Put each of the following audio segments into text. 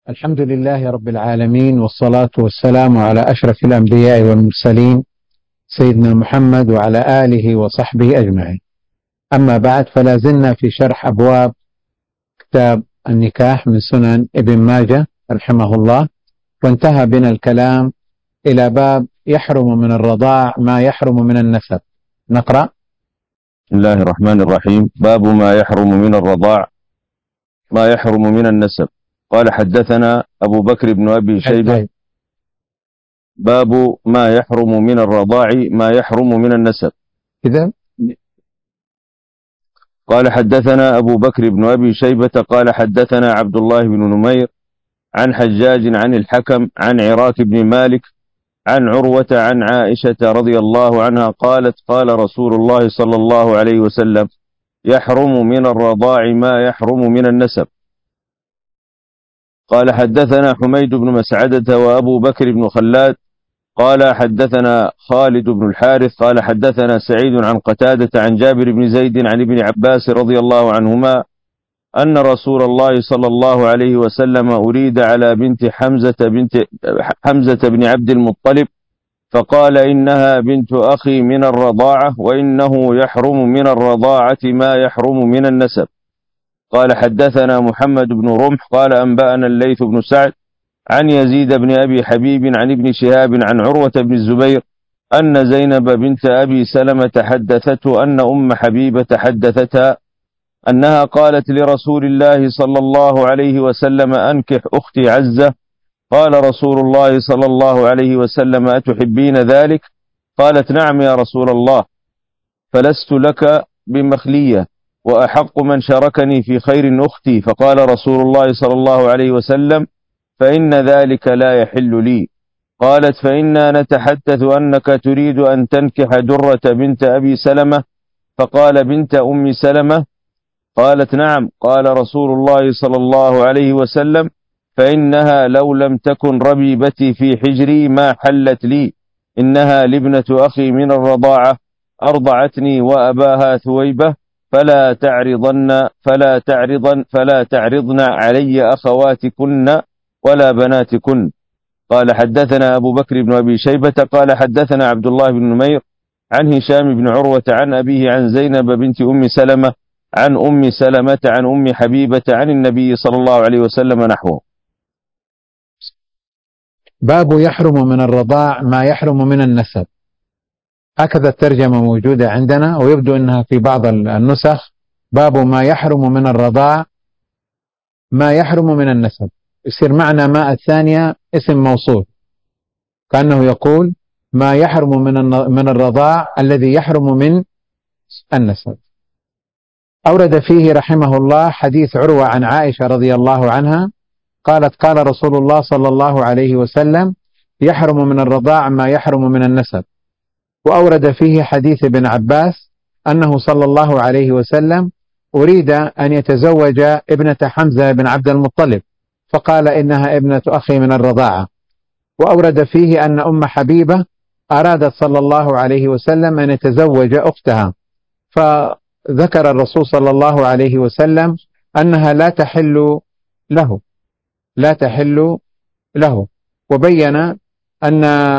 الحمد لله رب العالمين، والصلاة والسلام على أشرف الأنبياء والمرسلين سيدنا محمد وعلى آله وصحبه أجمعين. أما بعد، فلا زلنا في شرح أبواب كتاب النكاح من سنن ابن ماجه رحمه الله، وانتهى بنا الكلام إلى باب يحرم من الرضاع ما يحرم من النسب. نقرأ. بسم الله الرحمن الرحيم. باب ما يحرم من الرضاع ما يحرم من النسب. قال حدثنا أبو بكر بن أبي شيبة. باب ما يحرم من الرضاع ما يحرم من النسب. إذا قال حدثنا أبو بكر بن أبي شيبة قال حدثنا عبد الله بن نمير عن حجاج عن الحكم عن عراك بن مالك عن عروة عن عائشة رضي الله عنها قالت قال رسول الله صلى الله عليه وسلم: يحرم من الرضاع ما يحرم من النسب. قال حدثنا حميد بن مسعدة وأبو بكر بن خلاد قال حدثنا خالد بن الحارث قال حدثنا سعيد عن قتادة عن جابر بن زيد عن ابن عباس رضي الله عنهما أن رسول الله صلى الله عليه وسلم أريد على بنت حمزة بن عبد المطلب فقال: إنها بنت أخي من الرضاعة، وإنه يحرم من الرضاعة ما يحرم من النسب. قال حدثنا محمد بن رمح قال أنبأنا الليث بن سعد عن يزيد بن أبي حبيب عن ابن شهاب عن عروة بن الزبير أن زينب بنت أبي سلمة حدثته أن أم حبيبة حدثتها أنها قالت لرسول الله صلى الله عليه وسلم: أنكح أختي عزة. قال رسول الله صلى الله عليه وسلم: أتحبين ذلك؟ قالت: نعم يا رسول الله، فلست لك بمخلية، وأحق من شاركني في خير أختي. فقال رسول الله صلى الله عليه وسلم: فإن ذلك لا يحل لي. قالت: فإنا نتحدث أنك تريد أن تنكح درة بنت أبي سلمة. فقال: بنت أم سلمة؟ قالت: نعم. قال رسول الله صلى الله عليه وسلم: فإنها لو لم تكن ربيبتي في حجري ما حلت لي، إنها لابنة أخي من الرضاعة، أرضعتني وأباها ثويبة، فلا تعرضن علي أخواتكن ولا بناتكن. قال حدثنا أبو بكر بن أبي شيبة قال حدثنا عبد الله بن نمير عن هشام بن عروة عن أبيه عن زينب بنت أم سلمة عن أم سلمة عن أم حبيبة عن النبي صلى الله عليه وسلم نحوه. باب يحرم من الرضاع ما يحرم من النسب. هكذا الترجمة موجودة عندنا، ويبدو أنها في بعض النسخ باب ما يحرم من الرضاع ما يحرم من النسب. يصير معنى ما الثانية اسم موصول، كأنه يقول ما يحرم من الرضاع الذي يحرم من النسب. أورد فيه رحمه الله حديث عروة عن عائشة رضي الله عنها قالت: قال رسول الله صلى الله عليه وسلم: يحرم من الرضاع ما يحرم من النسب. وأورد فيه حديث ابن عباس أنه صلى الله عليه وسلم أريد أن يتزوج ابنة حمزة بن عبد المطلب، فقال: إنها ابنة أخي من الرضاعة. وأورد فيه أن أم حبيبة أرادت صلى الله عليه وسلم أن يتزوج أختها، فذكر الرسول صلى الله عليه وسلم أنها لا تحل له، وبين أن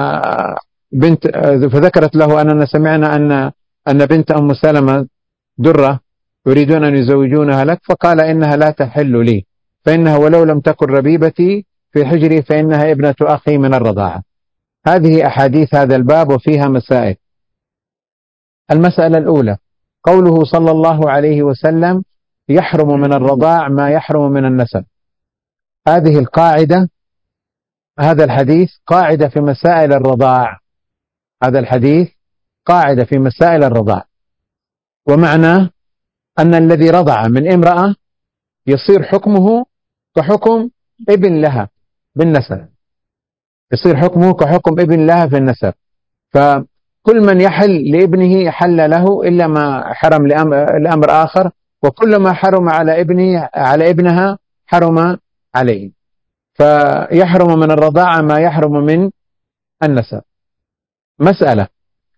فذكرت له أننا سمعنا أن بنت أم سلمة درة يريدون أن يزوجونها لك، فقال: إنها لا تحل لي، فإنها ولو لم تكن ربيبتي في حجري فإنها ابنة أخي من الرضاعة. هذه أحاديث هذا الباب وفيها مسائل. المسألة الأولى قوله صلى الله عليه وسلم: يحرم من الرضاع ما يحرم من النسب. هذه القاعدة، هذا الحديث قاعدة في مسائل الرضاع. هذا الحديث قاعدة في مسائل الرضاع، ومعناه أن الذي رضع من امرأة يصير حكمه كحكم ابن لها بالنسب، يصير حكمه كحكم ابن لها في النسب. فكل من يحل لابنه حل له إلا ما حرم لأمر آخر، وكل ما حرم على ابنها حرم عليه. فيحرم من الرضاعة ما يحرم من النسب. مسألة.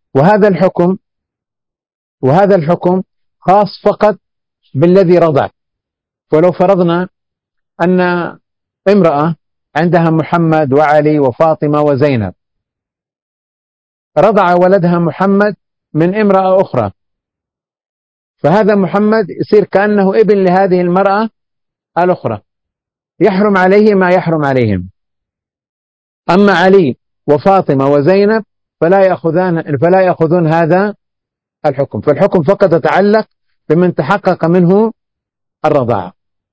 وهذا الحكم خاص فقط بالذي رضع. ولو فرضنا أن امرأة عندها محمد وعلي وفاطمة وزينب، رضع ولدها محمد من امرأة أخرى، فهذا محمد يصير كأنه ابن لهذه المرأة الأخرى، يحرم عليه ما يحرم عليهم. أما علي وفاطمة وزينب فلا يأخذون هذا الحكم، فالحكم فقط يتعلق بمن تحقق منه الرضاعة.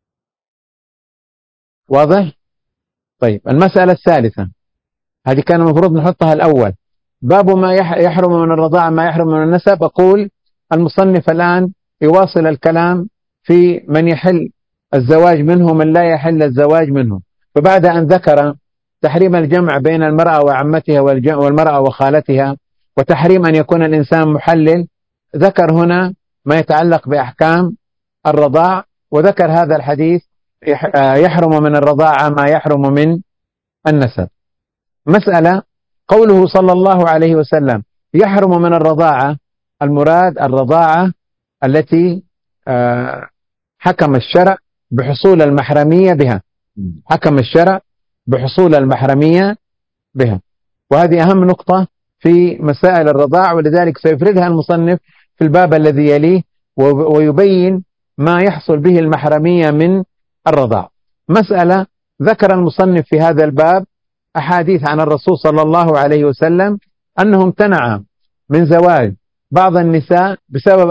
واضح؟ طيب، المسألة الثالثة، هذه كان المفروض نحطها الأول، باب ما يحرم من الرضاعة ما يحرم من النسب. أقول المصنف الآن يواصل الكلام في من يحل الزواج منه ومن لا يحل الزواج منه. فبعد أن ذكر تحريم الجمع بين المرأة وعمتها والمرأة وخالتها، وتحريم أن يكون الإنسان محلل، ذكر هنا ما يتعلق بأحكام الرضاع، وذكر هذا الحديث يحرم من الرضاعة ما يحرم من النسب. مسألة قوله صلى الله عليه وسلم يحرم من الرضاعة، المراد الرضاعة التي حكم الشرع بحصول المحرمية بها، حكم الشرع بحصول المحرمية بها، وهذه أهم نقطة في مسائل الرضاع، ولذلك سيفردها المصنف في الباب الذي يليه ويبين ما يحصل به المحرمية من الرضاع. مسألة ذكر المصنف في هذا الباب أحاديث عن الرسول صلى الله عليه وسلم أنه امتنع من زواج بعض النساء بسبب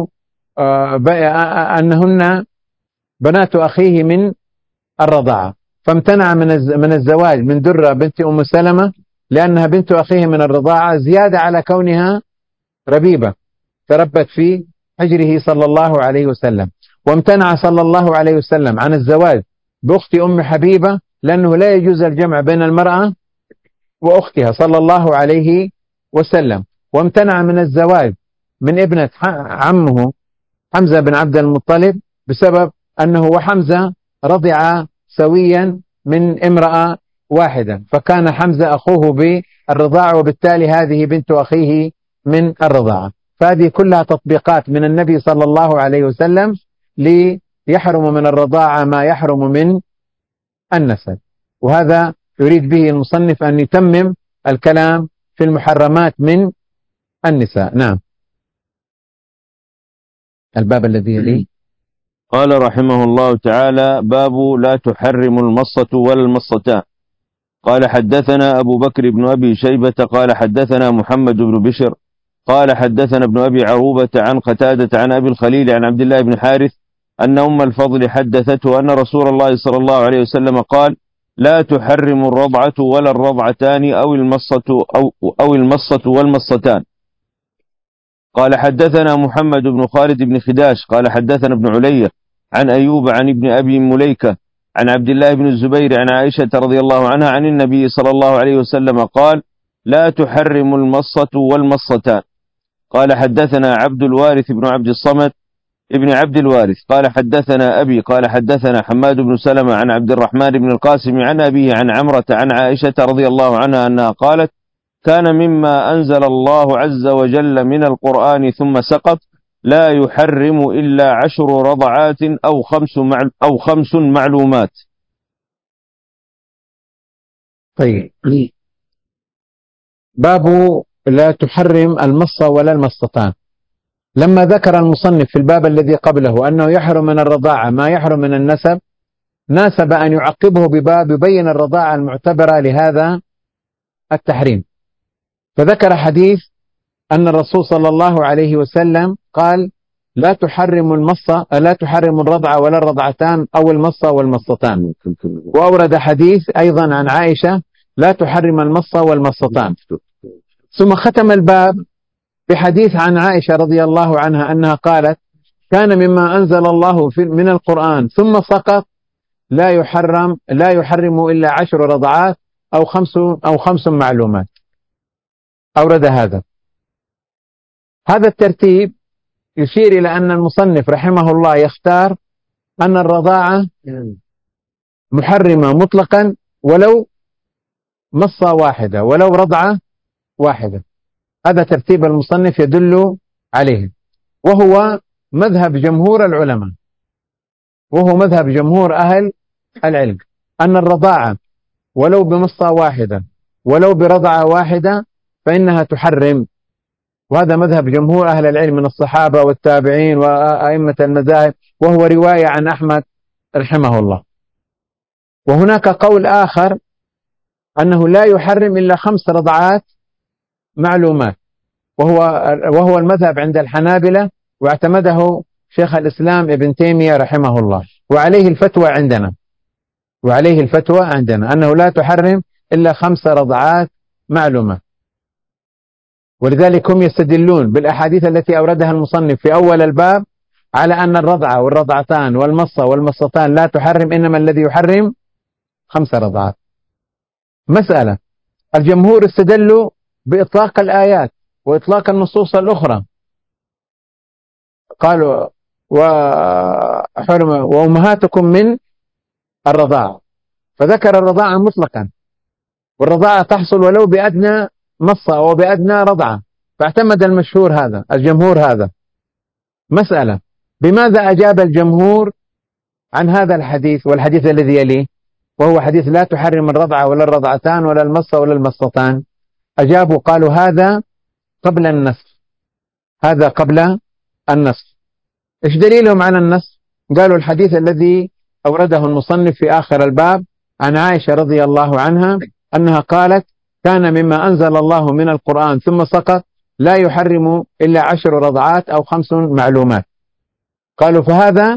أنهن بنات أخيه من الرضاعة، فامتنع من الزواج من درة بنت أم سلمة لأنها بنت أخيه من الرضاعة، زيادة على كونها ربيبة تربت في حجره صلى الله عليه وسلم. وامتنع صلى الله عليه وسلم عن الزواج بأخت أم حبيبة لأنه لا يجوز الجمع بين المرأة وأختها صلى الله عليه وسلم. وامتنع من الزواج من ابنة عمه حمزة بن عبد المطلب بسبب أنه وحمزة رضع سويا من امرأة واحدة، فكان حمزة أخوه بالرضاعة، وبالتالي هذه بنت أخيه من الرضاعة. فهذه كلها تطبيقات من النبي صلى الله عليه وسلم ليحرم من الرضاعة ما يحرم من النسب، وهذا يريد به المصنف أن يتمم الكلام في المحرمات من النساء. نعم، الباب الذي يليه. قال رحمه الله تعالى: باب لا تحرم المصة ولا المصتان. قال حدثنا أبو بكر بن أبي شيبة قال حدثنا محمد بن بشر قال حدثنا ابن أبي عروبة عن قتادة عن أبي الخليل عن عبد الله بن حارث أن أم الفضل حدثته أن رسول الله صلى الله عليه وسلم قال: لا تحرم الرضعة ولا الرضعتان أو المصة والمصتان. قال حدثنا محمد بن خالد بن خداش قال حدثنا ابن علية عن أيوب عن ابن أبي مليكة عن عبد الله بن الزبير عن عائشة رضي الله عنها عن النبي صلى الله عليه وسلم قال: لا تحرم المصة والمصتان. قال حدثنا عبد الوارث بن عبد الصمد ابن عبد الوارث قال حدثنا أبي قال حدثنا حماد بن سلمة عن عبد الرحمن بن القاسم عن أبيه عن عمرة عن عائشة رضي الله عنها أنها قالت: كان مما أنزل الله عز وجل من القرآن ثم سقط لا يحرم إلا 10 رضعات أو 5 معلومات. طيب، باب لا تحرم المصة ولا المصتان. لما ذكر المصنف في الباب الذي قبله أنه يحرم من الرضاعة ما يحرم من النسب، ناسب أن يعقبه بباب يبين الرضاعة المعتبرة لهذا التحريم، فذكر حديث أن الرسول صلى الله عليه وسلم قال: لا تحرم الرضعة ولا الرضعتان أو المصة والمصتان. وأورد حديث أيضا عن عائشة: لا تحرم المصة والمصتان. ثم ختم الباب بحديث عن عائشة رضي الله عنها أنها قالت: كان مما أنزل الله من القرآن ثم سقط لا يحرم إلا 10 رضعات أو 5 معلومات. أورد هذا الترتيب يشير إلى أن المصنف رحمه الله يختار أن الرضاعة محرمة مطلقا ولو مصة واحدة ولو رضعة واحدة. هذا ترتيب المصنف يدل عليه، وهو مذهب جمهور العلماء، وهو مذهب جمهور أهل العلم، أن الرضاعة ولو بمصة واحدة ولو برضعة واحدة فإنها تحرم، وهذا مذهب جمهور أهل العلم من الصحابة والتابعين وأئمة المذاهب، وهو رواية عن أحمد رحمه الله. وهناك قول آخر أنه لا يحرم إلا 5 رضعات معلومات، وهو المذهب عند الحنابلة، واعتمده شيخ الإسلام ابن تيمية رحمه الله، وعليه الفتوى عندنا أنه لا تحرم إلا 5 رضعات معلومات. ولذلك هم يستدلون بالأحاديث التي أوردها المصنف في أول الباب على أن الرضعة والرضعتان والمصة والمصتان لا تحرم، إنما الذي يحرم 5 رضعات. مسألة الجمهور استدلوا بإطلاق الآيات وإطلاق النصوص الأخرى، قالوا وأمهاتكم من الرضاعة، فذكر الرضاعة مطلقا، والرضاعة تحصل ولو بأدنى مصة أو بأدنى رضعة، فاعتمد الجمهور هذا. مسألة بماذا أجاب الجمهور عن هذا الحديث والحديث الذي يليه، وهو حديث لا تحرم الرضعة ولا الرضعتان ولا المصة ولا المصتان؟ أجابوا قالوا هذا قبل النسخ. إيش دليلهم على النسخ؟ قالوا الحديث الذي أورده المصنف في آخر الباب عن عائشة رضي الله عنها أنها قالت كان مما أنزل الله من القرآن ثم سقط لا يحرم إلا 10 رضعات أو 5 معلومات. قالوا فهذا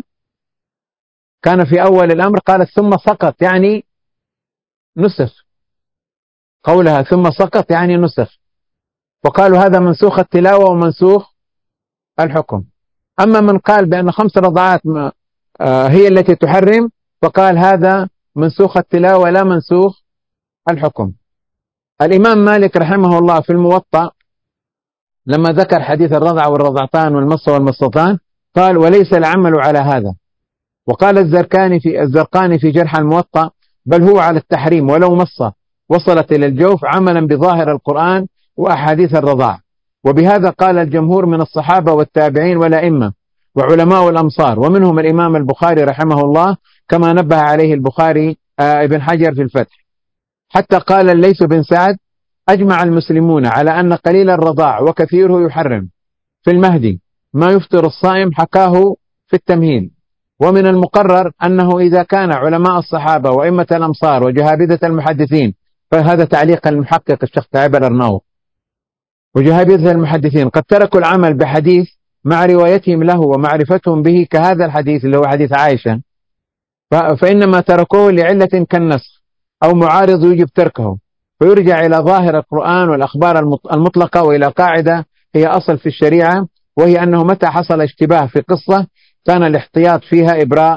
كان في أول الأمر، قالت ثم سقط يعني نسخ، قولها ثم سقط يعني نسخ، وقالوا هذا منسوخ التلاوة ومنسوخ الحكم. أما من قال بأن 5 رضعات هي التي تحرم، فقال هذا منسوخ التلاوة لا منسوخ الحكم. الإمام مالك رحمه الله في الموطأ لما ذكر حديث الرضع والرضعتان والمصة والمصتان قال وليس العمل على هذا، وقال الزرقاني في جرح الموطأ بل هو على التحريم ولو مصة وصلت إلى الجوف عملا بظاهر القرآن وأحاديث الرضاع. وبهذا قال الجمهور من الصحابة والتابعين والأئمة وعلماء الأمصار، ومنهم الإمام البخاري رحمه الله كما نبه عليه البخاري ابن حجر في الفتح. حتى قال الليث بن سعد أجمع المسلمون على أن قليل الرضاع وكثيره يحرم في المهدي ما يفطر الصائم، حكاه في التمهيد. ومن المقرر أنه إذا كان علماء الصحابة وأئمة الأمصار وجهابذة المحدثين، فهذا تعليق المحقق الشيخ تعب الأرناؤوط، وجهابذة المحدثين قد تركوا العمل بحديث مع روايتهم له ومعرفتهم به كهذا الحديث اللي هو حديث عائشة، فإنما تركوه لعلة كالنسخ أو معارض يجب تركه، فيرجع إلى ظاهر القرآن والأخبار المطلقة وإلى قاعدة هي أصل في الشريعة، وهي أنه متى حصل اشتباه في قصة كان الاحتياط فيها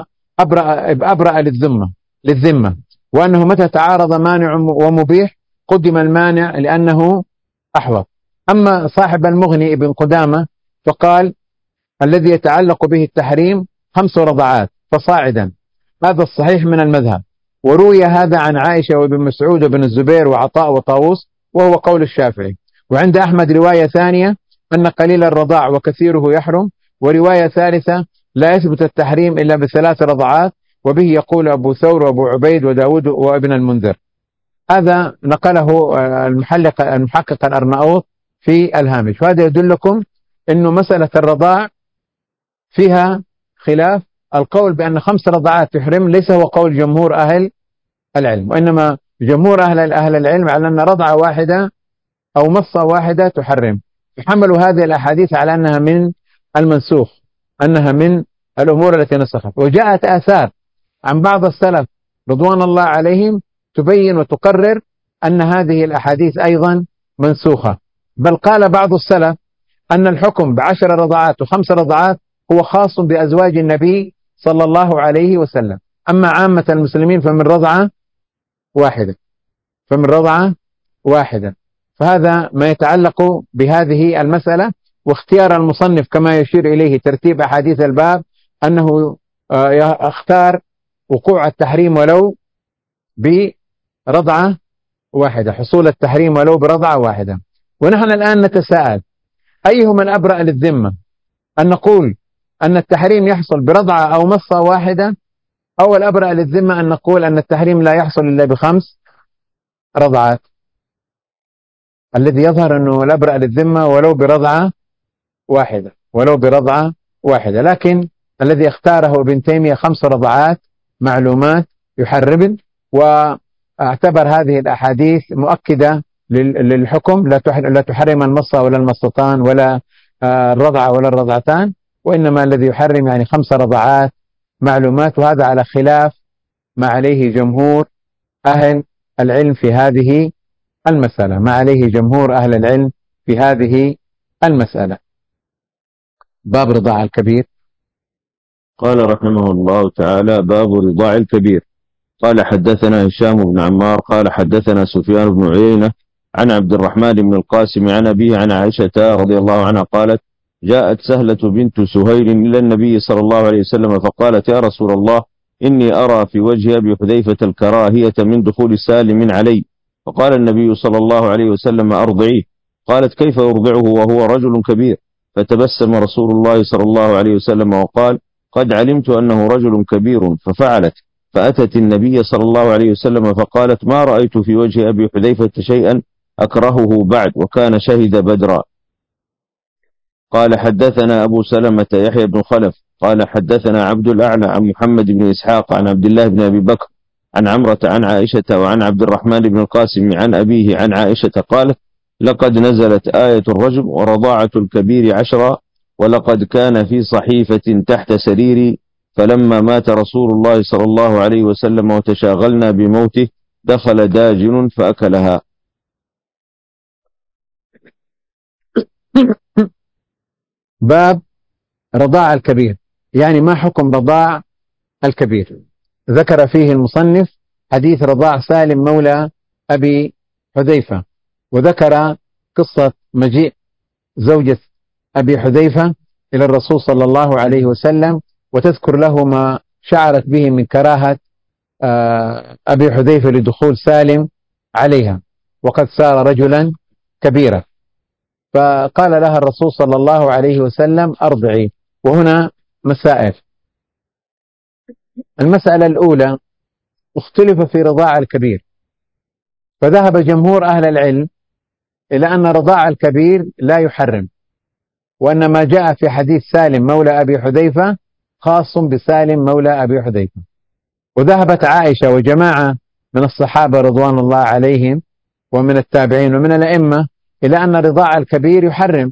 أبرأ للذمة، وأنه متى تعارض مانع ومبيح قدم المانع لأنه أحوط. أما صاحب المغني ابن قدامة فقال الذي يتعلق به التحريم 5 رضعات فصاعدا، هذا الصحيح من المذهب، وروي هذا عن عائشة وابن مسعود وابن الزبير وعطاء وطاووس، وهو قول الشافعي. وعند أحمد رواية ثانية أن قليل الرضاع وكثيره يحرم، ورواية ثالثة لا يثبت التحريم إلا ب3 رضعات، وبه يقول أبو ثور وأبو عبيد وداود وابن المنذر. هذا نقله المحقق الأرناؤوط في الهامش. وهذا يدلكم أنه مسألة الرضاع فيها خلاف. القول بأن 5 رضعات تحرم ليس هو قول جمهور أهل العلم، وإنما جمهور أهل العلم على أن رضعة واحدة أو مصة واحدة تحرم، فحملوا هذه الأحاديث على أنها من المنسوخ، أنها من الأمور التي نسخت. وجاءت آثار عن بعض السلف رضوان الله عليهم تبين وتقرر أن هذه الأحاديث أيضا منسوخة، بل قال بعض السلف أن الحكم ب10 رضعات و5 رضعات هو خاص بأزواج النبي صلى الله عليه وسلم، أما عامة المسلمين فمن رضعة واحدة. فهذا ما يتعلق بهذه المسألة. واختيار المصنف كما يشير إليه ترتيب أحاديث الباب أنه اختار وقوع التحريم ولو برضعة واحدة، حصول التحريم ولو برضعة واحدة. ونحن الآن نتساءل أيهما الأبرأ للذمة، أن نقول أن التحريم يحصل برضعة أو مصة واحدة، أو الأبرأ للذمة أن نقول أن التحريم لا يحصل إلا ب5 رضعات؟ الذي يظهر أنه الأبرأ للذمة ولو برضعة واحدة، لكن الذي اختاره ابن تيمية 5 رضعات معلومات يحرم، واعتبر هذه الأحاديث مؤكدة للحكم، لا تحرم المصة ولا المصتان ولا الرضعة ولا الرضعتان، وإنما الذي يحرم يعني 5 رضعات معلومات، وهذا على خلاف ما عليه جمهور أهل العلم في هذه المسألة. باب رضاع الكبير. قال رحمه الله تعالى: باب رضاع الكبير. قال حدثنا هشام بن عمار قال حدثنا سفيان بن عيينة عن عبد الرحمن بن القاسم عن أبيه عن عائشة رضي الله عنها قالت: جاءت سهلة بنت سهيل إلى النبي صلى الله عليه وسلم فقالت: يا رسول الله، إني أرى في وجه أبي حذيفة الكراهية من دخول سالم علي. فقال النبي صلى الله عليه وسلم: أرضعيه. قالت: كيف أرضعه وهو رجل كبير؟ فتبسم رسول الله صلى الله عليه وسلم وقال: قد علمت أنه رجل كبير. ففعلت، فأتت النبي صلى الله عليه وسلم فقالت: ما رأيت في وجه أبي حذيفة شيئا أكرهه بعد، وكان شهد بدرا. قال حدثنا أبو سلمة يحيى بن خلف قال حدثنا عبد الأعلى عن محمد بن إسحاق عن عبد الله بن أبي بكر عن عمرة عن عائشة وعن عبد الرحمن بن القاسم عن أبيه عن عائشة قالت: لقد نزلت آية الرجم ورضاعة الكبير 10، ولقد كان في صحيفة تحت سريري، فلما مات رسول الله صلى الله عليه وسلم وتشاغلنا بموته دخل داجن فأكلها. باب رضاع الكبير، يعني ما حكم رضاع الكبير؟ ذكر فيه المصنف حديث رضاع سالم مولى أبي حذيفة، وذكر قصة مجيء زوجة أبي حذيفة إلى الرسول صلى الله عليه وسلم، وتذكر له ما شعرت به من كراهة أبي حذيفة لدخول سالم عليها، وقد صار رجلا كبيرا. فقال لها الرسول صلى الله عليه وسلم: أرضعي. وهنا مسائل. المسألة الأولى: اختلف في رضاع الكبير، فذهب جمهور أهل العلم إلى أن رضاع الكبير لا يحرم، وأن ما جاء في حديث سالم مولى أبي حذيفة خاص بسالم مولى أبي حذيفة. وذهبت عائشة وجماعة من الصحابة رضوان الله عليهم ومن التابعين ومن الأئمة إلى أن رضاع الكبير يحرم.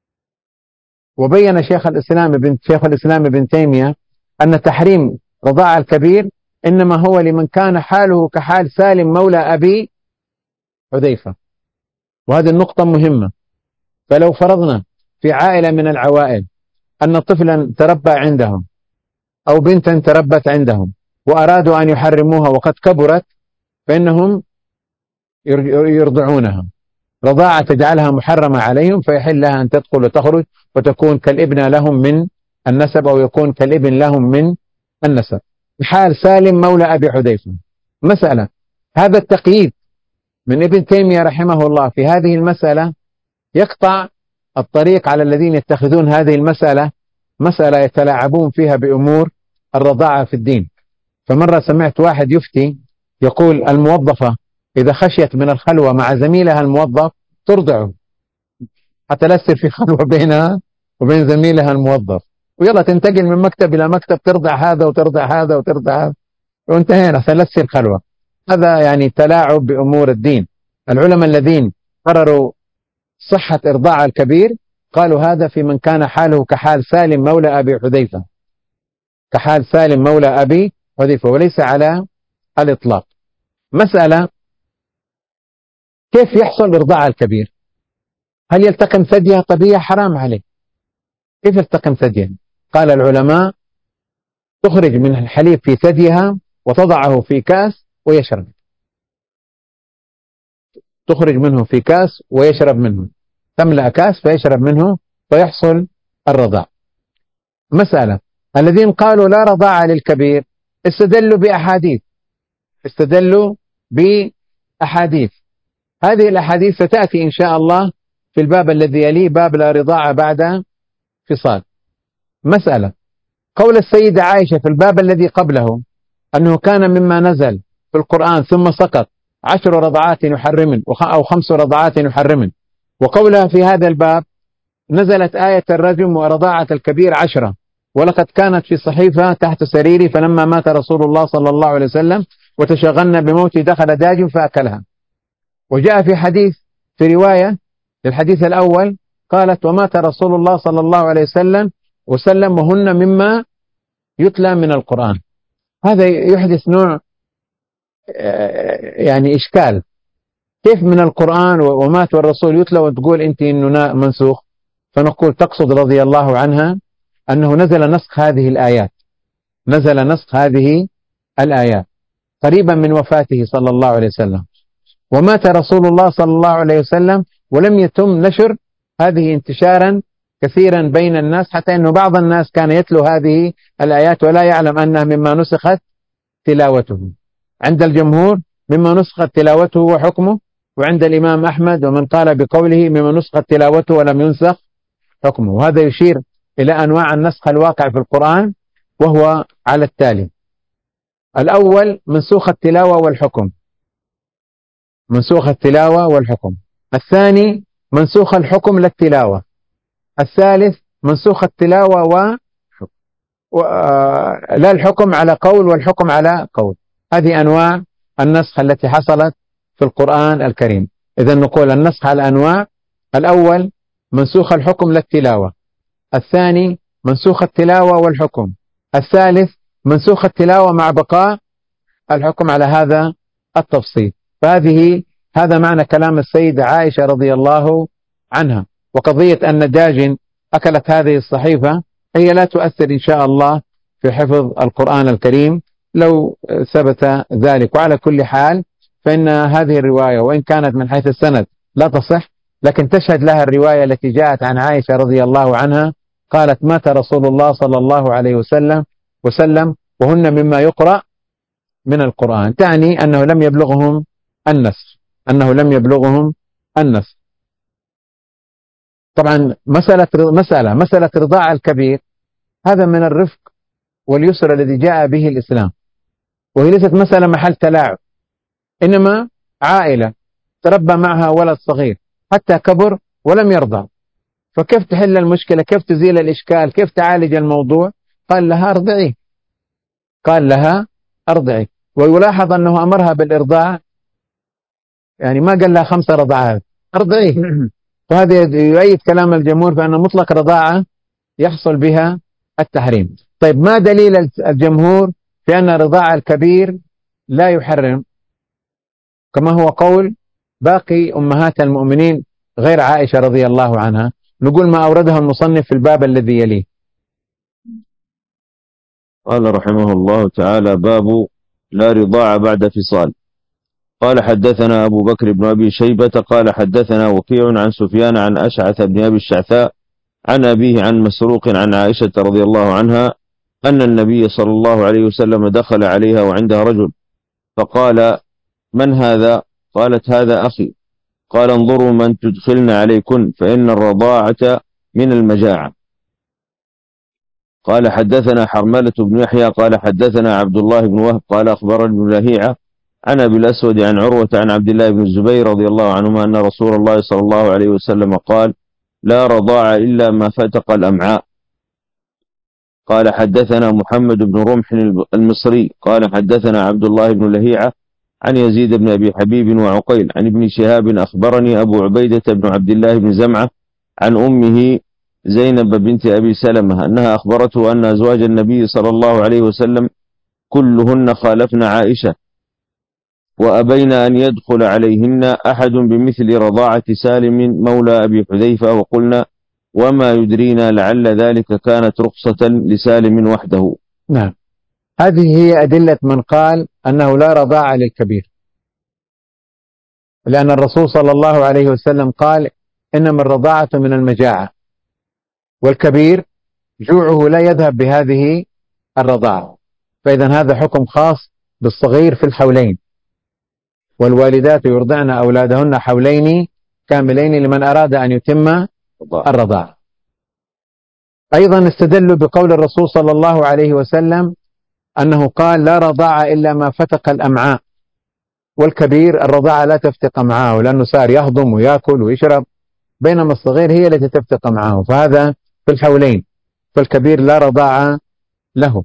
وبين شيخ الإسلام ابن تيمية أن تحريم رضاع الكبير إنما هو لمن كان حاله كحال سالم مولى أبي حذيفة، وهذه النقطة مهمة. فلو فرضنا في عائلة من العوائل أن طفلا تربى عندهم أو بنتا تربت عندهم وأرادوا أن يحرموها وقد كبرت، فإنهم يرضعونها رضاعة تجعلها محرمة عليهم، فيحل لها أن تدخل وتخرج وتكون كالابن لهم من النسب، أو يكون كالابن لهم من النسب، حال سالم مولى أبي حذيفة. مسألة: هذا التقييد من ابن تيمية رحمه الله في هذه المسألة يقطع الطريق على الذين يتخذون هذه المسألة مسألة يتلاعبون فيها بأمور الرضاعة في الدين. فمرة سمعت واحد يفتي يقول: الموظفة إذا خشيت من الخلوة مع زميلها الموظف ترضعه حتى لا يصير في خلوة بينها وبين زميلها الموظف، ويلا تنتقل من مكتب إلى مكتب، ترضع هذا وترضع هذا وترضع هذا، وانتهينا عشان لا تصير خلوة. هذا يعني تلاعب بأمور الدين. العلماء الذين قرروا صحة إرضاع الكبير قالوا هذا في من كان حاله كحال سالم مولى أبي حذيفة، كحال سالم مولى أبي حذيفة، وليس على الإطلاق. مسألة: كيف يحصل إرضاع الكبير؟ هل يلتقم ثديها؟ طبيعة حرام عليه. كيف يلتقم ثديها؟ قال العلماء: تخرج من الحليب في ثديها وتضعه في كاس ويشرب، تخرج منه في كاس ويشرب منه، تملأ كاس فيشرب منه فيحصل الرضاع. مسألة: الذين قالوا لا رضاعة للكبير استدلوا بأحاديث. هذه الأحاديث ستأتي إن شاء الله في الباب الذي يليه، باب لا رضاعة بعد فصال. مسألة: قول السيدة عائشة في الباب الذي قبله أنه كان مما نزل في القرآن ثم سقط 10 رضعات يحرمن أو 5 رضعات يحرمن، وقولها في هذا الباب نزلت آية الرجم ورضاعة الكبير 10، ولقد كانت في صحيفة تحت سريري فلما مات رسول الله صلى الله عليه وسلم وتشغلنا بموته دخل داج فأكلها. وجاء في حديث في رواية للحديث الأول قالت ومات رسول الله صلى الله عليه وسلم وهن مما يتلى من القرآن. هذا يحدث نوع يعني إشكال، كيف من القرآن ومات والرسول يتلى وتقول أنت إنه منسوخ؟ فنقول تقصد رضي الله عنها أنه نزل نسخ هذه الآيات، نزل نسخ هذه الآيات قريبا من وفاته صلى الله عليه وسلم، ومات رسول الله صلى الله عليه وسلم ولم يتم نشر هذه انتشارا كثيرا بين الناس، حتى أنه بعض الناس كان يتلو هذه الآيات ولا يعلم أنها مما نسخت تلاوته. عند الجمهور مما نسخت تلاوته وحكمه، وعند الإمام أحمد ومن قال بقوله مما نسخت تلاوته ولم ينسخ حكمه. وهذا يشير إلى أنواع النسخ الواقع في القرآن، وهو على التالي: الأول منسوخ التلاوة والحكم، منسوخ التلاوة والحكم. الثاني منسوخ الحكم لا التلاوة. الثالث منسوخ التلاوة لا الحكم على قول والحكم على قول. هذه أنواع النسخ التي حصلت في القرآن الكريم. إذن نقول النسخ على أنواع: الأول منسوخ الحكم لا التلاوة، الثاني منسوخ التلاوة والحكم، الثالث منسوخ التلاوة مع بقاء الحكم على هذا التفصيل. هذا معنى كلام السيدة عائشة رضي الله عنها. وقضية أن داج أكلت هذه الصحيفة هي لا تؤثر إن شاء الله في حفظ القرآن الكريم لو ثبت ذلك. وعلى كل حال فإن هذه الرواية وإن كانت من حيث السند لا تصح، لكن تشهد لها الرواية التي جاءت عن عائشة رضي الله عنها قالت مات رسول الله صلى الله عليه وسلم وهن مما يقرأ من القرآن، تعني أنه لم يبلغهم النسخ، أنه لم يبلغهم النسخ. طبعا مسألة رضاع الكبير هذا من الرفق واليسر الذي جاء به الإسلام، وهي ليست مسألة محل تلاعب، إنما عائلة تربى معها ولد صغير حتى كبر ولم يرضى، فكيف تحل المشكلة؟ كيف تزيل الإشكال؟ كيف تعالج الموضوع؟ قال لها ارضعي، قال لها ارضعي. ويلاحظ أنه أمرها بالإرضاع، يعني ما قال لها 5 رضعات، ارضعي. وهذا يؤيد كلام الجمهور فأن مطلق رضاعة يحصل بها التحريم. طيب ما دليل الجمهور في أن رضاع الكبير لا يحرم، كما هو قول باقي أمهات المؤمنين غير عائشة رضي الله عنها؟ نقول ما أورده المصنف في الباب الذي يليه. قال رحمه الله تعالى: باب لا رضاع بعد فصال. قال حدثنا أبو بكر بن أبي شيبة قال حدثنا وكيع عن سفيان عن أشعث بن أبي الشعثاء عن أبيه عن مسروق عن عائشة رضي الله عنها أن النبي صلى الله عليه وسلم دخل عليها وعندها رجل فقال: من هذا؟ قالت: هذا أخي. قال: انظروا من تدخلن عليكن فإن الرضاعة من المجاعة. قال حدثنا حرملة بن يحيى قال حدثنا عبد الله بن وهب قال أخبرني ابن لهيعة عن أبي الأسود عن عروة عن عبد الله بن الزبير رضي الله عنهما أن رسول الله صلى الله عليه وسلم قال: لا رضاع إلا ما فتق الأمعاء. قال حدثنا محمد بن رمح المصري قال حدثنا عبد الله بن لهيعة عن يزيد بن أبي حبيب وعقيل عن ابن شهاب أخبرني أبو عبيدة بن عبد الله بن زمعة عن أمه زينب بنت أبي سلمة أنها أخبرته أن أزواج النبي صلى الله عليه وسلم كلهن خالفن عائشة وأبين أن يدخل عليهن أحد بمثل رضاعة سالم مولى أبي حذيفة، وقلنا: وما يدرينا لعل ذلك كانت رخصة لسالم وحده. نعم، هذه هي أدلة من قال أنه لا رضاعة للكبير، لأن الرسول صلى الله عليه وسلم قال: إنما الرضاعة من المجاعة، والكبير جوعه لا يذهب بهذه الرضاعة. فإذا هذا حكم خاص بالصغير في الحولين، والوالدات يرضعن أولادهن حولين كاملين لمن أراد أن يتم الرضاعة. أيضا استدلوا بقول الرسول صلى الله عليه وسلم: أنه قال لا رضاعة إلا ما فتق الأمعاء، والكبير الرضاعة لا تفتق أمعاءه لأنه صار يهضم ويأكل ويشرب، بينما الصغير هي التي تفتق أمعاءه، فهذا في الحولين، فالكبير لا رضاعة له.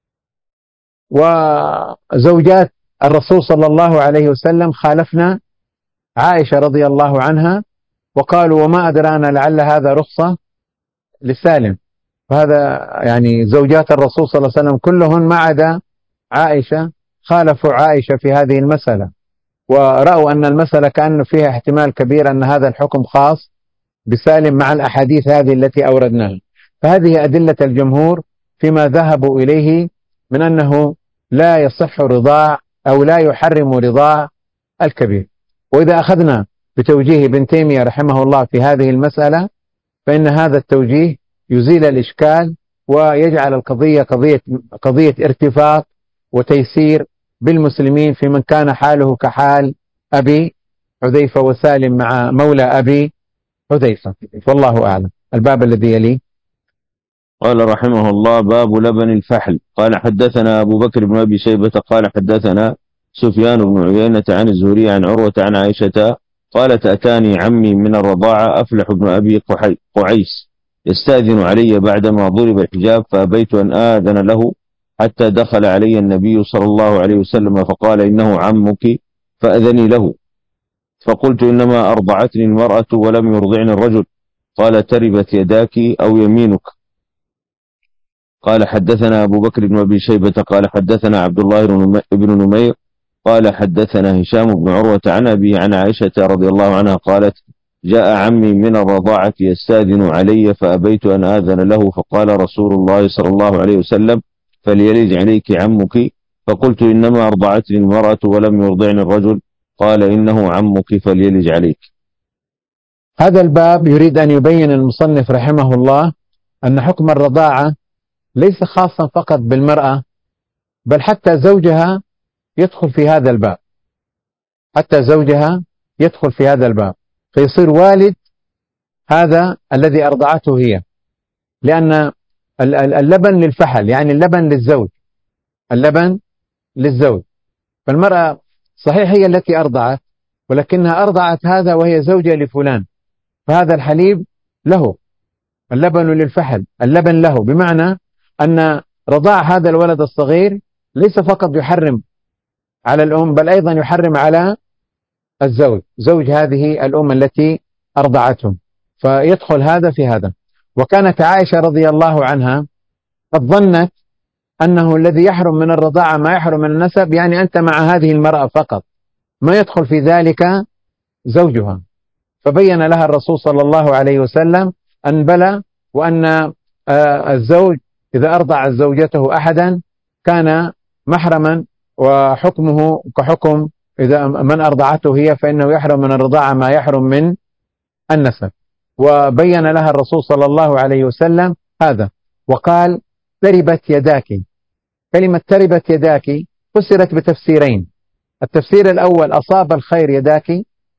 وزوجات الرسول صلى الله عليه وسلم خالفنا عائشة رضي الله عنها وقالوا وما أدرانا لعل هذا رخصة لسالم، فهذا يعني زوجات الرسول صلى الله عليه وسلم كلهن ما عدا عائشة خالفوا عائشة في هذه المسألة، ورأوا أن المسألة كأن فيها احتمال كبير أن هذا الحكم خاص بسالم مع الأحاديث هذه التي أوردناها. فهذه أدلة الجمهور فيما ذهبوا إليه من أنه لا يصح رضاع أو لا يحرم رضاع الكبير. وإذا أخذنا بتوجيه ابن تيمية رحمه الله في هذه المسألة فإن هذا التوجيه يزيل الإشكال ويجعل القضية قضية ارتفاق وتيسير بالمسلمين في من كان حاله كحال أبي حذيفة وسالم مع مولى أبي حذيفة، والله أعلم. الباب الذي يليه. قال رحمه الله: باب لبن الفحل. قال حدثنا أبو بكر بن أبي شيبة قال حدثنا سفيان بن عيينة عن الزهري عن عروة عن عائشة قالت: أتاني عمي من الرضاعة أفلح بن أبي قعيس يستأذن علي بعدما ضرب الحجاب، فأبيت أن آذن له حتى دخل علي النبي صلى الله عليه وسلم فقال: إنه عمك فأذني له. فقلت: إنما أرضعتني المرأة ولم يرضعني الرجل. قال: تربت يداك أو يمينك. قال حدثنا أبو بكر بن أبي شيبة قال حدثنا عبد الله بن نمير قال حدثنا هشام بن عروة عن أبي عن عائشة رضي الله عنها قالت: جاء عمي من الرضاعة يستأذن علي فأبيت أن آذن له، فقال رسول الله صلى الله عليه وسلم: فليلج عليك عمك. فقلت: إنما أرضعتني المرأة ولم يرضعني الرجل. قال: إنه عمك فليلج عليك. هذا الباب يريد أن يبين المصنف رحمه الله أن حكم الرضاعة ليس خاصا فقط بالمرأة، بل حتى زوجها يدخل في هذا الباب، حتى زوجها يدخل في هذا الباب، فيصير والد هذا الذي أرضعته هي، لأن اللبن للفحل يعني اللبن للزوج، اللبن للزوج. فالمرأة صحيح هي التي أرضعت، ولكنها أرضعت هذا وهي زوجة لفلان، فهذا الحليب له، اللبن للفحل، اللبن له، بمعنى أن رضاع هذا الولد الصغير ليس فقط يحرم على الأم بل أيضا يحرم على الزوج، زوج هذه الأم التي أرضعته، فيدخل هذا في هذا. وكانت عائشة رضي الله عنها قد ظنت أنه الذي يحرم من الرضاعة ما يحرم من النسب، يعني أنت مع هذه المرأة فقط، ما يدخل في ذلك زوجها. فبين لها الرسول صلى الله عليه وسلم أن بلى، وأن الزوج إذا أرضع زوجته أحدا كان محرما، وحكمه كحكم إذا من أرضعته هي، فإنه يحرم من الرضاعة ما يحرم من النسب. وبين لها الرسول صلى الله عليه وسلم هذا، وقال: تربت يداك. كلمة تربت يداك فسرت بتفسيرين: التفسير الأول أصاب الخير يداك،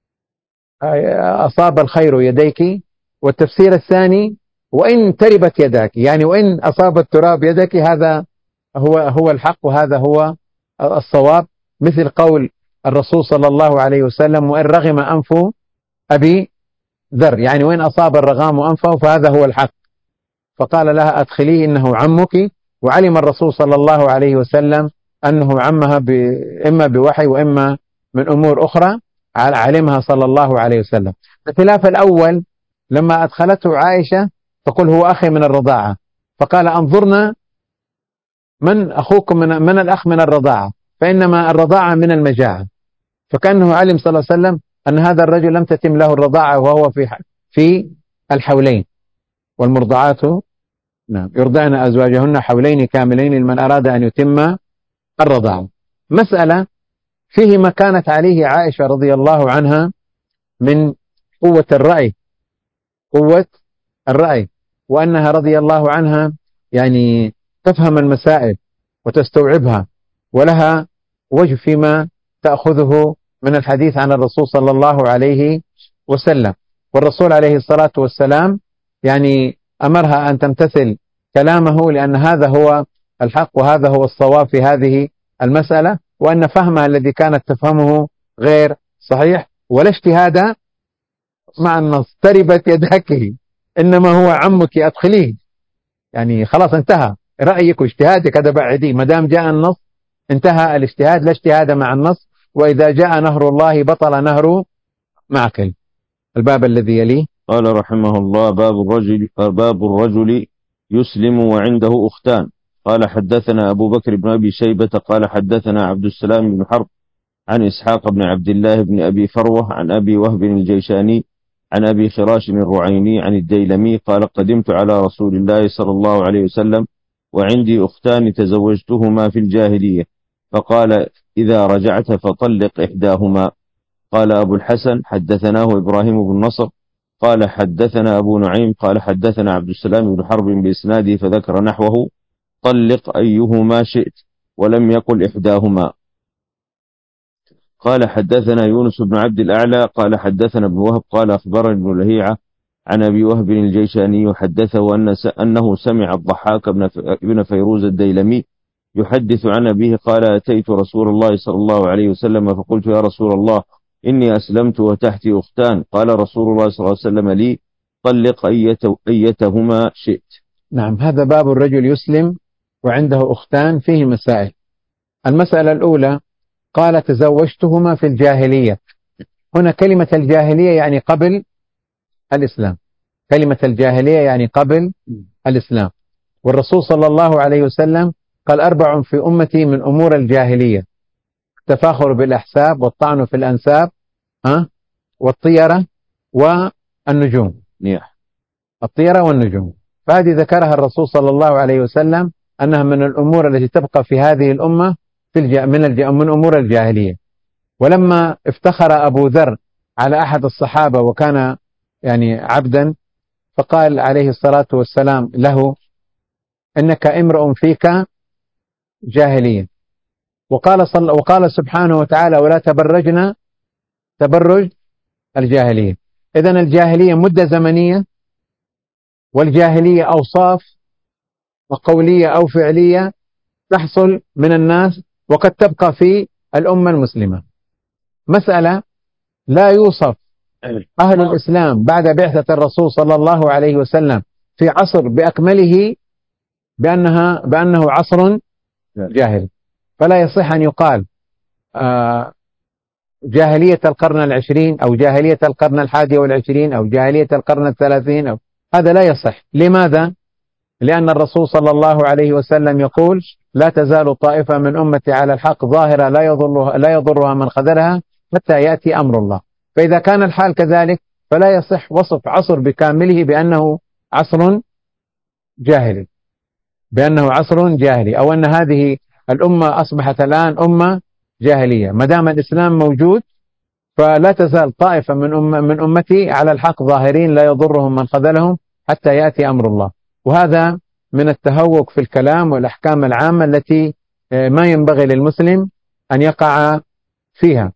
أصاب الخير يديك، والتفسير الثاني وإن تربت يداك، يعني وإن أصاب التراب يدك، هذا هو الحق وهذا هو الصواب، مثل قول الرسول صلى الله عليه وسلم: وإن رغم أنف أبي ذر، يعني وإن أصاب الرغام أنفه فهذا هو الحق. فقال لها: أدخليه إنه عمك. وعلم الرسول صلى الله عليه وسلم أنه عمها إما بوحي وإما من أمور أخرى علمها صلى الله عليه وسلم، بخلاف الأول لما أدخلته عائشة تقول هو أخي من الرضاعة، فقال: أنظرنا من أخوكم من الأخ من الرضاعة، فإنما الرضاعة من المجاعة. فكأنه علم صلى الله عليه وسلم أن هذا الرجل لم تتم له الرضاعة وهو في الحولين، والمرضعات يرضعن أزواجهن حولين كاملين لمن أراد أن يتم الرضاعة. مسألة فيه ما كانت عليه عائشة رضي الله عنها من قوة الرأي، وأنها رضي الله عنها يعني تفهم المسائل وتستوعبها، ولها وجه فيما تأخذه من الحديث عن الرسول صلى الله عليه وسلم. والرسول عليه الصلاة والسلام يعني أمرها أن تمتثل كلامه، لأن هذا هو الحق، وهذا هو الصواب في هذه المسألة، وأن فهمها الذي كانت تفهمه غير صحيح، ولا اجتهاد مع النص. تربت يداك، إنما هو عمك أدخليه، يعني خلاص انتهى رأيك واجتهادك، هذا بعدي، ما دام جاء النص انتهى الاجتهاد، لا اجتهاد مع النص. وإذا جاء نهر الله بطل نهر معقل. الباب الذي يليه. قال رحمه الله: باب الرجل يسلم وعنده أختان. قال حدثنا أبو بكر بن أبي شيبة قال حدثنا عبد السلام بن حرب عن إسحاق بن عبد الله بن أبي فروة عن أبي وهب الجيشاني عن أبي خراش الرعيني عن الديلمي قال: قدمت على رسول الله صلى الله عليه وسلم وعندي أختان تزوجتهما في الجاهلية، فقال: إذا رجعت فطلق إحداهما. قال أبو الحسن: حدثناه إبراهيم بن نصر قال حدثنا أبو نعيم قال حدثنا عبد السلام بن حرب بإسناده فذكر نحوه: طلق أيهما شئت، ولم يقل إحداهما. قال حدثنا يونس بن عبد الأعلى قال حدثنا ابن وهب قال أخبرني ابن لهيعة عن أبي وهب الجيشاني حدثه أنه سمع الضحاك بن فيروز الديلمي يحدث عن أبيه قال: أتيت رسول الله صلى الله عليه وسلم فقلت: يا رسول الله، إني أسلمت وتحتي أختان. قال رسول الله صلى الله عليه وسلم لي: طلق أيتهما شئت. نعم، هذا باب الرجل يسلم وعنده أختان، فيه مسائل. المسألة الأولى: قال تزوجتهما في الجاهلية. هنا كلمة الجاهلية يعني قبل الإسلام، كلمة الجاهلية يعني قبل الإسلام. والرسول صلى الله عليه وسلم قال: 4 في أمتي من أمور الجاهلية: التفاخر بالأحساب، والطعن في الأنساب، والطيرة والنجوم. الطيرة والنجوم، فهذه ذكرها الرسول صلى الله عليه وسلم أنها من الأمور التي تبقى في هذه الأمة من أمور الجاهلية. ولما افتخر أبو ذر على أحد الصحابة وكان يعني عبدا، فقال عليه الصلاة والسلام له: إنك امرؤ فيك جاهلية. وقال سبحانه وتعالى: ولا تبرجنا تبرج الجاهلية. إذن الجاهلية مدة زمنية، والجاهلية أوصاف وقولية أو فعلية تحصل من الناس وقد تبقى في الأمة المسلمة. مسألة: لا يوصف أهل الإسلام بعد بعثة الرسول صلى الله عليه وسلم في عصر بأكمله بأنه عصر جاهل، فلا يصح أن يقال جاهلية القرن 20 أو جاهلية القرن 21 أو جاهلية القرن 30 هذا لا يصح. لماذا؟ لأن الرسول صلى الله عليه وسلم يقول: لا تزال طائفة من أمتي على الحق ظاهرة لا يضرها من خذلها حتى يأتي أمر الله. فإذا كان الحال كذلك فلا يصح وصف عصر بكامله بأنه عصر جاهلي، أو أن هذه الأمة أصبحت الآن أمة جاهلية. ما دام الإسلام موجود فلا تزال طائفة من أمتي على الحق ظاهرين لا يضرهم من خذلهم حتى يأتي أمر الله. وهذا من التهوك في الكلام والأحكام العامة التي ما ينبغي للمسلم أن يقع فيها،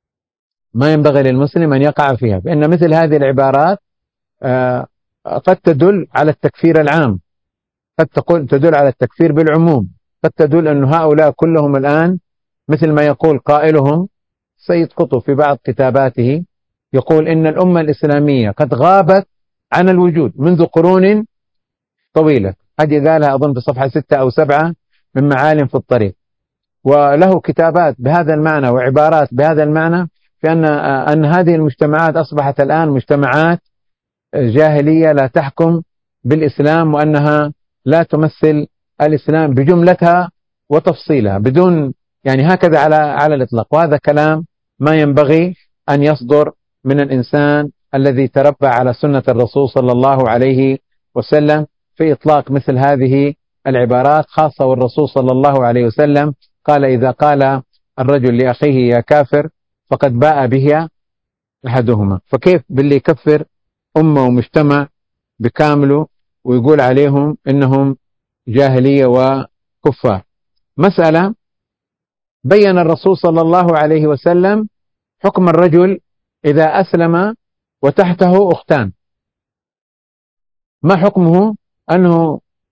فإن مثل هذه العبارات قد تدل على التكفير العام، قد تدل على التكفير بالعموم، قد تدل أن هؤلاء كلهم الآن مثل ما يقول قائلهم سيد قطب في بعض كتاباته، يقول إن الأمة الإسلامية قد غابت عن الوجود منذ قرون طويلة. هذه قالها أظن في صفحة 6 أو 7 من معالم في الطريق، وله كتابات بهذا المعنى وعبارات بهذا المعنى، في أن هذه المجتمعات أصبحت الآن مجتمعات جاهلية لا تحكم بالإسلام، وأنها لا تمثل الإسلام بجملتها وتفصيلها بدون يعني هكذا على الإطلاق. وهذا كلام ما ينبغي أن يصدر من الإنسان الذي تربى على سنة الرسول صلى الله عليه وسلم في إطلاق مثل هذه العبارات، خاصة والرسول صلى الله عليه وسلم قال: إذا قال الرجل لأخيه يا كافر فقد باء به أحدهما. فكيف باللي يكفر أمة ومجتمع بكامله ويقول عليهم إنهم جاهلية وكفار؟ مسألة: بين الرسول صلى الله عليه وسلم حكم الرجل إذا أسلم وتحته أختان. ما حكمه؟ أنه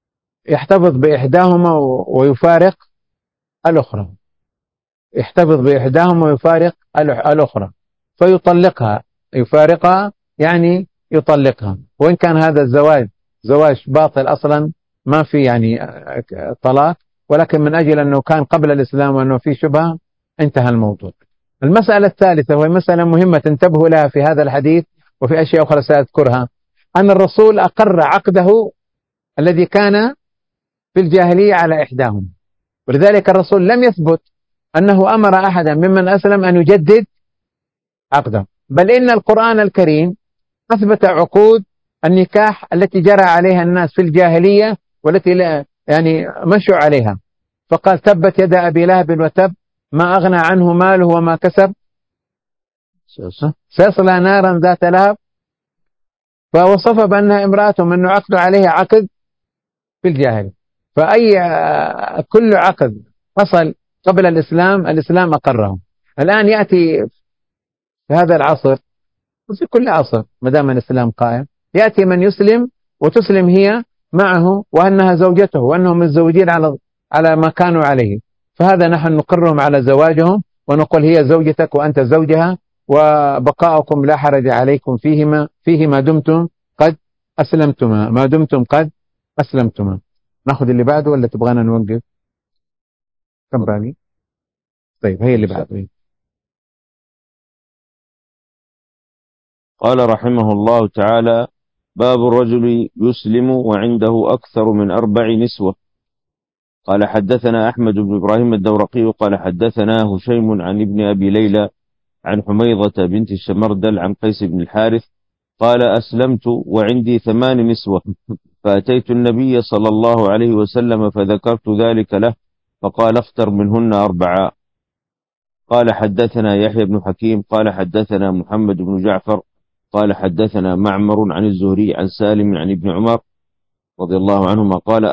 يحتفظ بإحداهما ويفارق الأخرى، يحتفظ بإحداهما ويفارق الأخرى فيطلقها، يفارقها يعني يطلقها، وإن كان هذا الزواج زواج باطل أصلا ما في يعني طلاق، ولكن من أجل أنه كان قبل الإسلام وأنه في شبهة انتهى الموضوع. المسألة الثالثة وهي مسألة مهمة تنتبهوا لها في هذا الحديث وفي أشياء أخرى سأذكرها، أن الرسول أقر عقده الذي كان في الجاهلية على إحداهم، ولذلك الرسول لم يثبت أنه أمر أحدا ممن أسلم أن يجدد عقده، بل إن القرآن الكريم أثبت عقود النكاح التي جرى عليها الناس في الجاهلية والتي لا يعني مشوا عليها، فقال تبت يد أبي لهب وتب ما أغنى عنه ماله وما كسب سيصلى نارا ذات لهب، فوصف بأنها امرأة من عقد عليها عقد في الجاهل، فأي كل عقد حصل قبل الإسلام أقره. الآن يأتي في هذا العصر وفي كل عصر ما دام الإسلام قائم يأتي من يسلم وتسلم هي معه وأنها زوجته وأنهم متزوجين على ما كانوا عليه، فهذا نحن نقرهم على زواجهم ونقول هي زوجتك وأنت زوجها وبقاؤكم لا حرج عليكم فيه ما دمتم قد أسلمتما، ما دمتم قد أسلمتما. نأخذ اللي بعده ولا تبغانا نوقف؟ كم بالي؟ طيب هي اللي بعده. قال رحمه الله تعالى: باب الرجل يسلم وعنده أكثر من 4 نسوة. قال حدثنا أحمد بن إبراهيم الدورقي قال حدثنا هشيم عن ابن أبي ليلى عن حميضة بنت الشمردل عن قيس بن الحارث قال: أسلمت وعندي 8 نسوة، فأتيت النبي صلى الله عليه وسلم فذكرت ذلك له، فقال: اختر منهن 4. قال حدثنا يحيى بن حكيم قال حدثنا محمد بن جعفر قال حدثنا معمر عن الزهري عن سالم عن ابن عمر رضي الله عنهما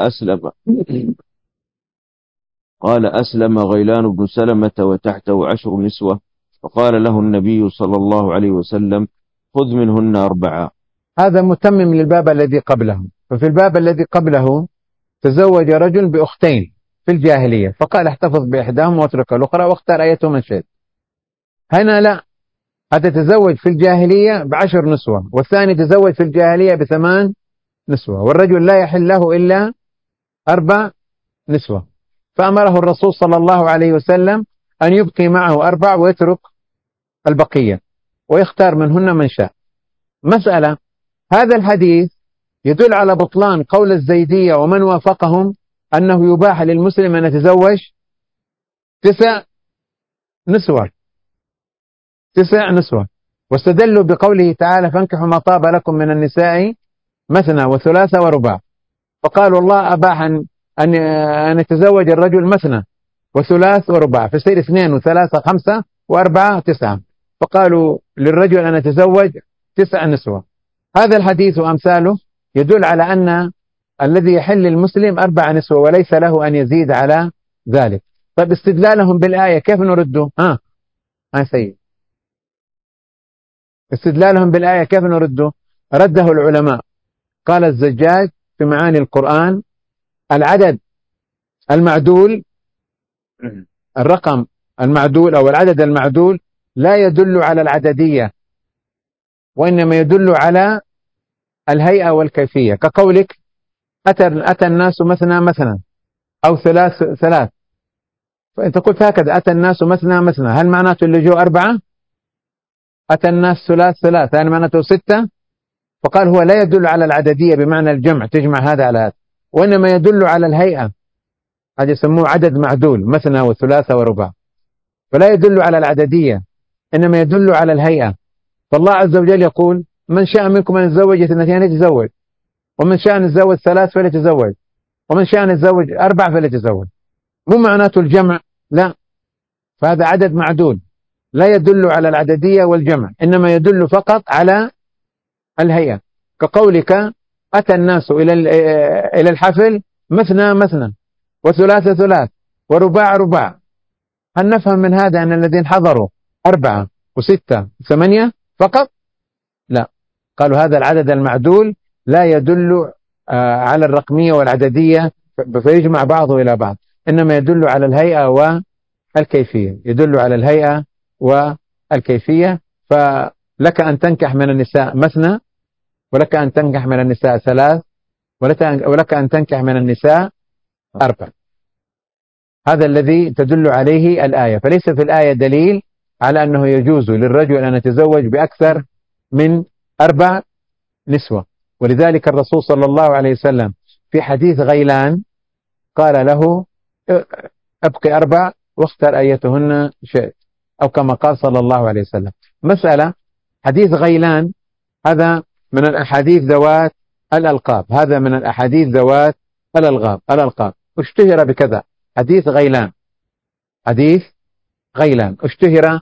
قال أسلم غيلان بن سلمة وتحته 10 نسوة، فقال له النبي صلى الله عليه وسلم: خذ منهن 4. هذا متمم للباب الذي قبله. ففي الباب الذي قبله تزوج رجل بأختين في الجاهلية فقال احتفظ بإحداهم واترك الأخرى واختار أيتهما شئت. هنا لا، هذا تزوج في الجاهلية ب10 نسوة والثاني تزوج في الجاهلية ب8 نسوة، والرجل لا يحل له إلا 4 نسوة، فأمره الرسول صلى الله عليه وسلم أن يبقي معه 4 ويترك البقية ويختار منهن من شاء. مسألة: هذا الحديث يدل على بطلان قول الزيدية ومن وافقهم أنه يباح للمسلم أن يتزوج 9 نسوة، 9 نسوة، واستدلوا بقوله تعالى: فانكحوا ما طاب لكم من النساء مثنى وثلاث ورباع، فقالوا الله أباح أن يتزوج الرجل مثنى وثلاث ورباع، فيصير 2 و3 5 و4 9، فقالوا للرجل أن يتزوج 9 نسوة. هذا الحديث وأمثاله يدل على أن الذي يحل للمسلم 4 نسوة وليس له أن يزيد على ذلك. طيب استدلالهم بالآية كيف نرده؟ سيد، استدلالهم بالآية كيف نرده؟ رده العلماء. قال الزجاج في معاني القرآن: العدد المعدول، الرقم المعدول أو العدد المعدول لا يدل على العددية، وإنما يدل على الهيئة والكيفية، كقولك أتى الناس مثنى أو ثلاث، فأنت قلت هكذا: أتى الناس مثنى، هل معناته اللي جو 4؟ أتى الناس ثلاث، هل معناته 6؟ فقال هو لا يدل على العددية بمعنى الجمع تجمع هذا على هذا، وإنما يدل على الهيئة، هذا يسموه عدد معدول، مثنى وثلاثة ورباع، فلا يدل على العددية إنما يدل على الهيئة. فالله عز وجل يقول: من شاء منكم أن يتزوج 2 يتزوج، ومن شاء أن يتزوج 3 فليتزوج، ومن شاء أن يتزوج 4 فليتزوج، مو معناته الجمع، لا، فهذا عدد معدول لا يدل على العددية والجمع، إنما يدل فقط على الهيئة، كقولك أتى الناس إلى الحفل مثنى وثلاث ورباع. هل نفهم من هذا أن الذين حضروا 4 و6 و8 فقط؟ لا، قالوا هذا العدد المعدول لا يدل على الرقمية والعددية فيجمع بعضه إلى بعض، إنما يدل على الهيئة والكيفية، يدل على الهيئة والكيفية. فلك أن تنكح من النساء مثنى، ولك أن تنكح من النساء ثلاث، ولك أن تنكح من النساء أربع. هذا الذي تدل عليه الآية. فليس في الآية دليل على أنه يجوز للرجل أن يتزوج بأكثر من 4 نسوة. ولذلك الرسول صلى الله عليه وسلم في حديث غيلان قال له أبقي 4 واختر أيتهن شئت، أو كما قال صلى الله عليه وسلم. مسألة حديث غيلان هذا من الأحاديث ذوات الألقاب، هذا من الأحاديث ذوات الألقاب اشتهر بكذا، حديث غيلان. حديث غيلان اشتهر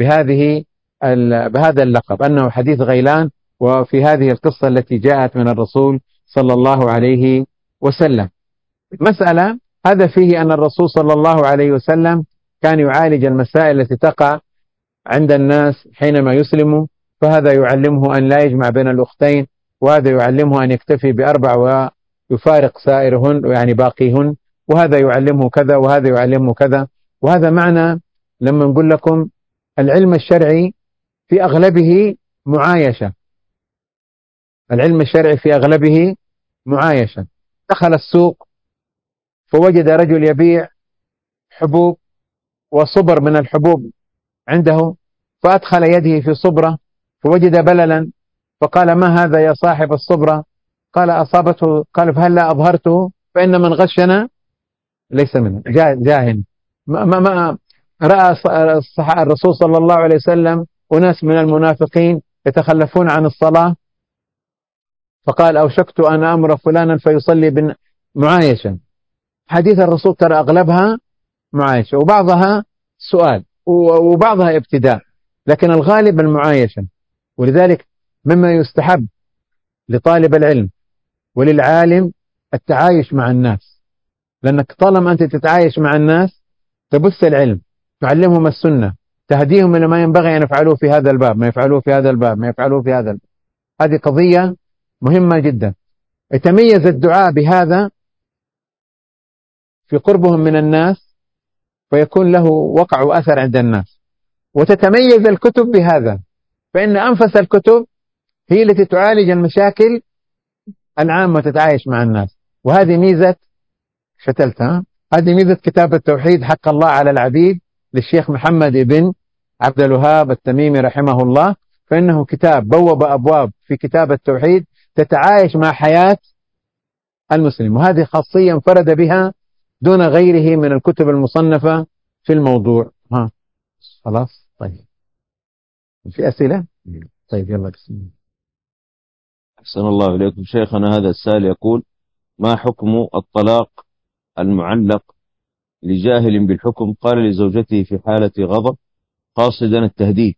بهذا اللقب، أنه حديث غيلان. وفي هذه القصة التي جاءت من الرسول صلى الله عليه وسلم مسألة، هذا فيه أن الرسول صلى الله عليه وسلم كان يعالج المسائل التي تقع عند الناس حينما يسلموا، فهذا يعلمه أن لا يجمع بين الأختين، وهذا يعلمه أن يكتفي ب4 ويفارق سائرهن يعني باقيهن، وهذا يعلمه كذا وهذا يعلمه كذا. وهذا معنى لما نقول لكم العلم الشرعي في أغلبه معايشة، العلم الشرعي في أغلبه معايشة. دخل السوق فوجد رجل يبيع حبوب وصبر من الحبوب عنده، فأدخل يده في صبرة فوجد بللا، فقال ما هذا يا صاحب الصبرة؟ قال أصابته، قال فهلا أظهرته فإن من غشنا ليس منه جاهل. ما رأى الرسول صلى الله عليه وسلم أناس من المنافقين يتخلفون عن الصلاة، فقال أوشكت أن أمر فلانا فيصلي معايشة. حديث الرسول ترى أغلبها معايشة، وبعضها سؤال، وبعضها ابتداء، لكن الغالب المعايشة. ولذلك مما يستحب لطالب العلم وللعالم التعايش مع الناس، لأنك طالما أنت تتعايش مع الناس تبث العلم، تعلمهم السنة، تهديهم إلى ما ينبغي أن يفعلوه في هذا الباب، ما يفعلوه في هذا الباب، ما يفعلوه في هذا الباب. هذه قضية مهمة جدا. يتميز الدعاء بهذا في قربهم من الناس، فيكون له وقع وأثر عند الناس. وتتميز الكتب بهذا، فإن أنفس الكتب هي التي تعالج المشاكل العامة وتتعايش مع الناس. وهذه ميزة شتلتها، هذه ميزة كتاب التوحيد حق الله على العبيد للشيخ محمد بن عبد الوهاب التميمي رحمه الله، فإنه كتاب بوب أبواب في كتاب التوحيد تتعايش مع حياة المسلم، وهذه خاصية انفرد بها دون غيره من الكتب المصنفة في الموضوع. خلاص طيب، في أسئلة؟ طيب يلا بسم الله. أحسن الله إليكم شيخنا. هذا السائل يقول ما حكم الطلاق المعلق لجاهل بالحكم قال لزوجته في حالة غضب قاصدا التهديد؟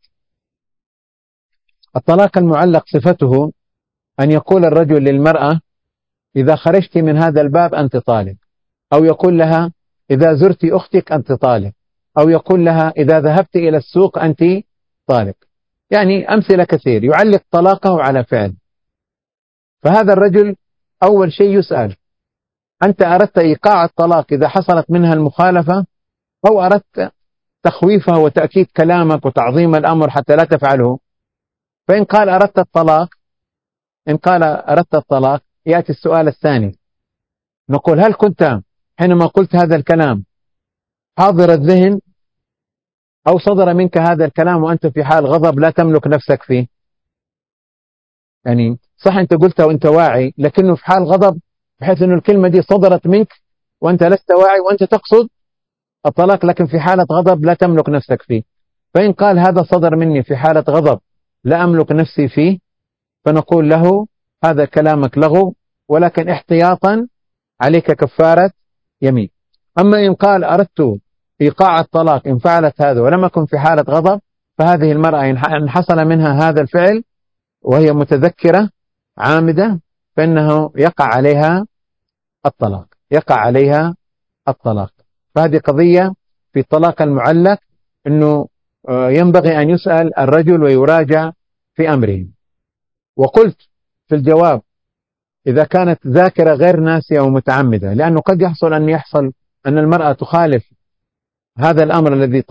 الطلاق المعلق صفته أن يقول الرجل للمرأة إذا خرجت من هذا الباب أنت طالق، أو يقول لها إذا زرت أختك أنت طالق، أو يقول لها إذا ذهبت إلى السوق أنت طالق. يعني أمثلة كثير يعلق طلاقه على فعل. فهذا الرجل أول شيء يسأل أنت أردت إيقاع الطلاق إذا حصلت منها المخالفة، أو أردت تخويفها وتأكيد كلامك وتعظيم الأمر حتى لا تفعله؟ فإن قال أردت الطلاق، إن قال أردت الطلاق يأتي السؤال الثاني، نقول هل كنت حينما قلت هذا الكلام حاضر الذهن، أو صدر منك هذا الكلام وأنت في حال غضب لا تملك نفسك فيه؟ يعني صح أنت قلتها وأنت واعي، لكنه في حال غضب بحيث أن الكلمة دي صدرت منك وأنت لست واعي وأنت تقصد الطلاق، لكن في حالة غضب لا تملك نفسك فيه. فإن قال هذا صدر مني في حالة غضب لا أملك نفسي فيه، فنقول له هذا كلامك لغو، ولكن احتياطا عليك كفارة يمين. أما إن قال أردت إيقاع الطلاق إن فعلت هذا ولم أكن في حالة غضب، فهذه المرأة إن حصل منها هذا الفعل وهي متذكرة عامدة فإنه يقع عليها الطلاق، يقع عليها الطلاق. فهذه قضية في الطلاق المعلق، أنه ينبغي أن يسأل الرجل ويراجع في أمره. وقلت في الجواب إذا كانت ذاكرة غير ناسية ومتعمدة، لأنه قد يحصل أن المرأة تخالف هذا الأمر الذي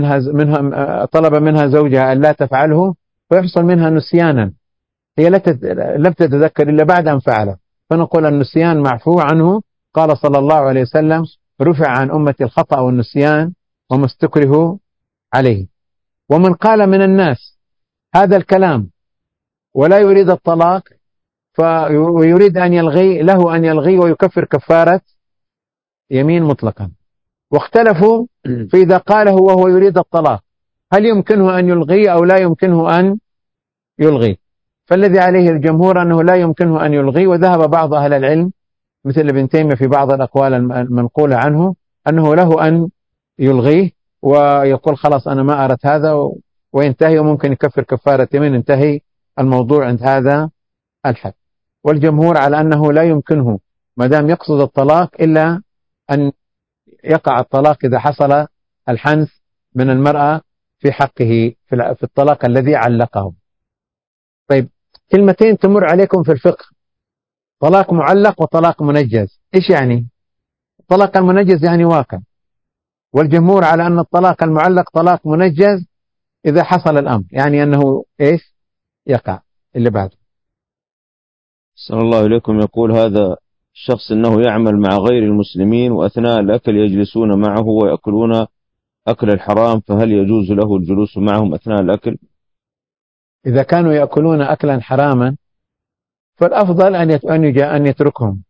طلب منها زوجها أن لا تفعله، فيحصل منها نسيانا، هي لم تتذكر إلا بعد أن فعله، فنقول النسيان معفو عنه. قال صلى الله عليه وسلم: رفع عن أمتي الخطأ والنسيان وما استكرهوا عليه. ومن قال من الناس هذا الكلام ولا يريد الطلاق ويريد أن يلغي، له أن يلغي ويكفر كفارة يمين مطلقا. واختلفوا فإذا قاله وهو يريد الطلاق هل يمكنه أن يلغي أو لا يمكنه أن يلغي. فالذي عليه الجمهور أنه لا يمكنه أن يلغي، وذهب بعض أهل العلم مثل ابن تيمية في بعض الأقوال المنقولة عنه أنه له أن يلغيه ويقول خلاص أنا ما أردت هذا وينتهي، وممكن يكفر كفارة يمين، انتهي الموضوع عند هذا الحد. والجمهور على أنه لا يمكنه ما دام يقصد الطلاق إلا أن يقع الطلاق إذا حصل الحنث من المرأة في حقه في الطلاق الذي علقه. طيب، كلمتين تمر عليكم في الفقه: طلاق معلق وطلاق منجز. إيش يعني؟ الطلاق المنجز يعني واقع، والجمهور على أن الطلاق المعلق طلاق منجز إذا حصل الأمر، يعني أنه إيش يقع. اللي بعده. صلى الله إليكم يقول هذا الشخص أنه يعمل مع غير المسلمين وأثناء الأكل يجلسون معه ويأكلون أكل الحرام، فهل يجوز له الجلوس معهم أثناء الأكل؟ إذا كانوا يأكلون أكلا حراما فالأفضل أن يتركهم.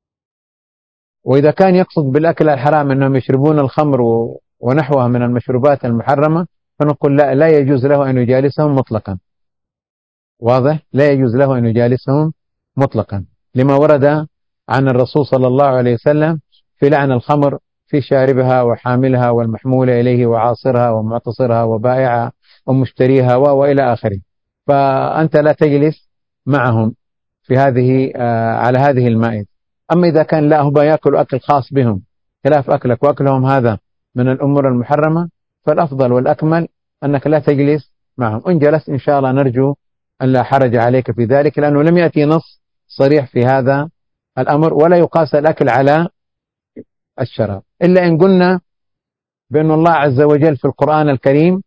وإذا كان يقصد بالأكل الحرام أنهم يشربون الخمر ونحوها من المشروبات المحرمة فنقول لا يجوز له أن يجالسهم مطلقا. واضح؟ لا يجوز له أن يجالسهم مطلقا، لما ورد عن الرسول صلى الله عليه وسلم في لعن الخمر في شاربها وحاملها والمحمولة إليه وعاصرها ومعتصرها وبائعها ومشتريها وإلى آخره. فأنت لا تجلس معهم في على هذه المائدة. أما إذا كان لا، هم يأكلوا أكل خاص بهم خلاف أكلك وأكلهم هذا من الأمور المحرمة، فالأفضل والأكمل أنك لا تجلس معهم. إن جلست إن شاء الله نرجو أن لا حرج عليك في ذلك، لأنه لم يأتي نص صريح في هذا الأمر، ولا يقاس الأكل على الشراب، إلا إن قلنا بأن الله عز وجل في القرآن الكريم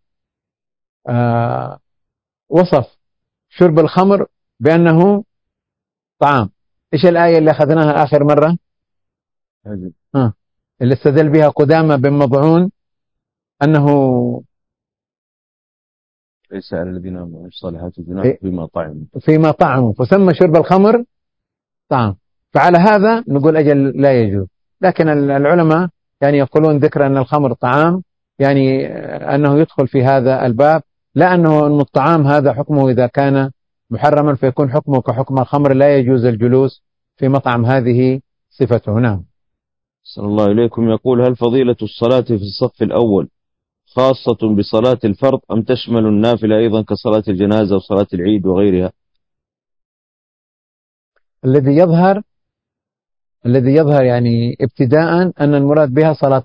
وصف شرب الخمر بأنه طعام. إيش الآية اللي أخذناها آخر مرة؟ اللي استدل بها قدامى بن مضعون أنه ليس على الذين آمنوا الصالحات جناح فيما طعموا فسمى شرب الخمر طعام. فعلى هذا نقول أجل لا يجوز. لكن العلماء يعني يقولون ذكر أن الخمر طعام يعني أنه يدخل في هذا الباب، لا أن الطعام هذا حكمه إذا كان محرما فيكون حكمه كحكم الخمر، لا يجوز الجلوس في مطعم، هذه صفته. نعم. صلى الله إليكم يقول هل فضيلة الصلاة في الصف الأول خاصة بصلاة الفرض أم تشمل النافلة أيضا كصلاة الجنازة وصلاة العيد وغيرها؟ الذي يظهر يعني ابتداء أن المراد بها صلاة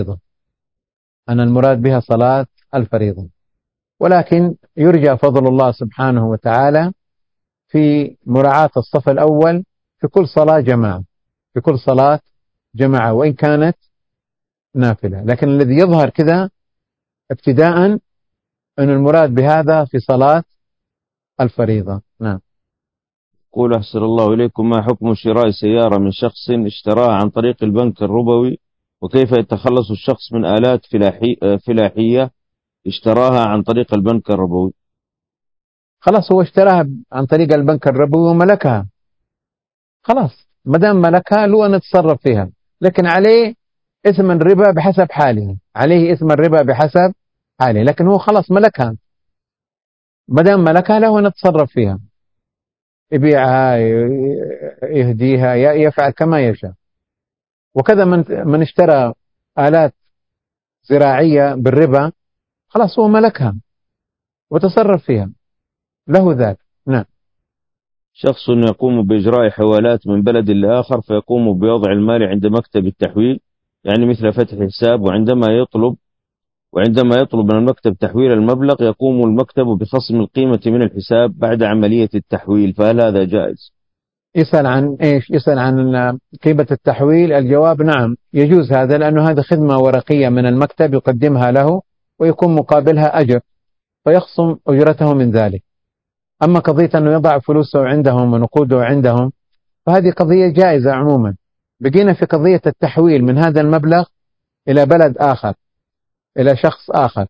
الفريضة، ولكن يرجى فضل الله سبحانه وتعالى في مراعاة الصف الأول في كل صلاة جماعة وإن كانت نافلة. لكن الذي يظهر كذا ابتداء أن المراد بهذا في صلاة الفريضة. نعم. قول أحسن الله إليكم ما حكم شراء سيارة من شخص اشتراها عن طريق البنك الربوي، وكيف يتخلص الشخص من آلات فلاحية اشتراها عن طريق البنك الربوي؟ خلاص، هو اشتراها عن طريق البنك الربوي وملكها، خلاص ما دام ملكها له أن يتصرف فيها، لكن عليه إثم الربا بحسب حاله، لكن هو خلاص ملكها، ما دام ملكها له أن يتصرف فيها، يبيعها يهديها يفعل كما يشاء. وكذا من اشترى آلات زراعية بالربا خلاص هو ملكها وتصرف فيها، له ذلك. نعم. شخص يقوم بإجراء حوالات من بلد لآخر فيقوم بوضع المال عند مكتب التحويل، يعني مثل فتح حساب، وعندما يطلب من المكتب تحويل المبلغ يقوم المكتب بخصم القيمة من الحساب بعد عملية التحويل، فهل هذا جائز؟ يسأل عن إيش؟ يسأل عن قيمة التحويل. الجواب نعم يجوز هذا، لأنه هذا خدمة ورقية من المكتب يقدمها له ويكون مقابلها أجر، فيخصم أجرته من ذلك. أما قضية أنه يضع فلوسه عندهم ونقوده عندهم فهذه قضية جائزة عموما. بقينا في قضية التحويل من هذا المبلغ إلى بلد آخر، إلى شخص آخر،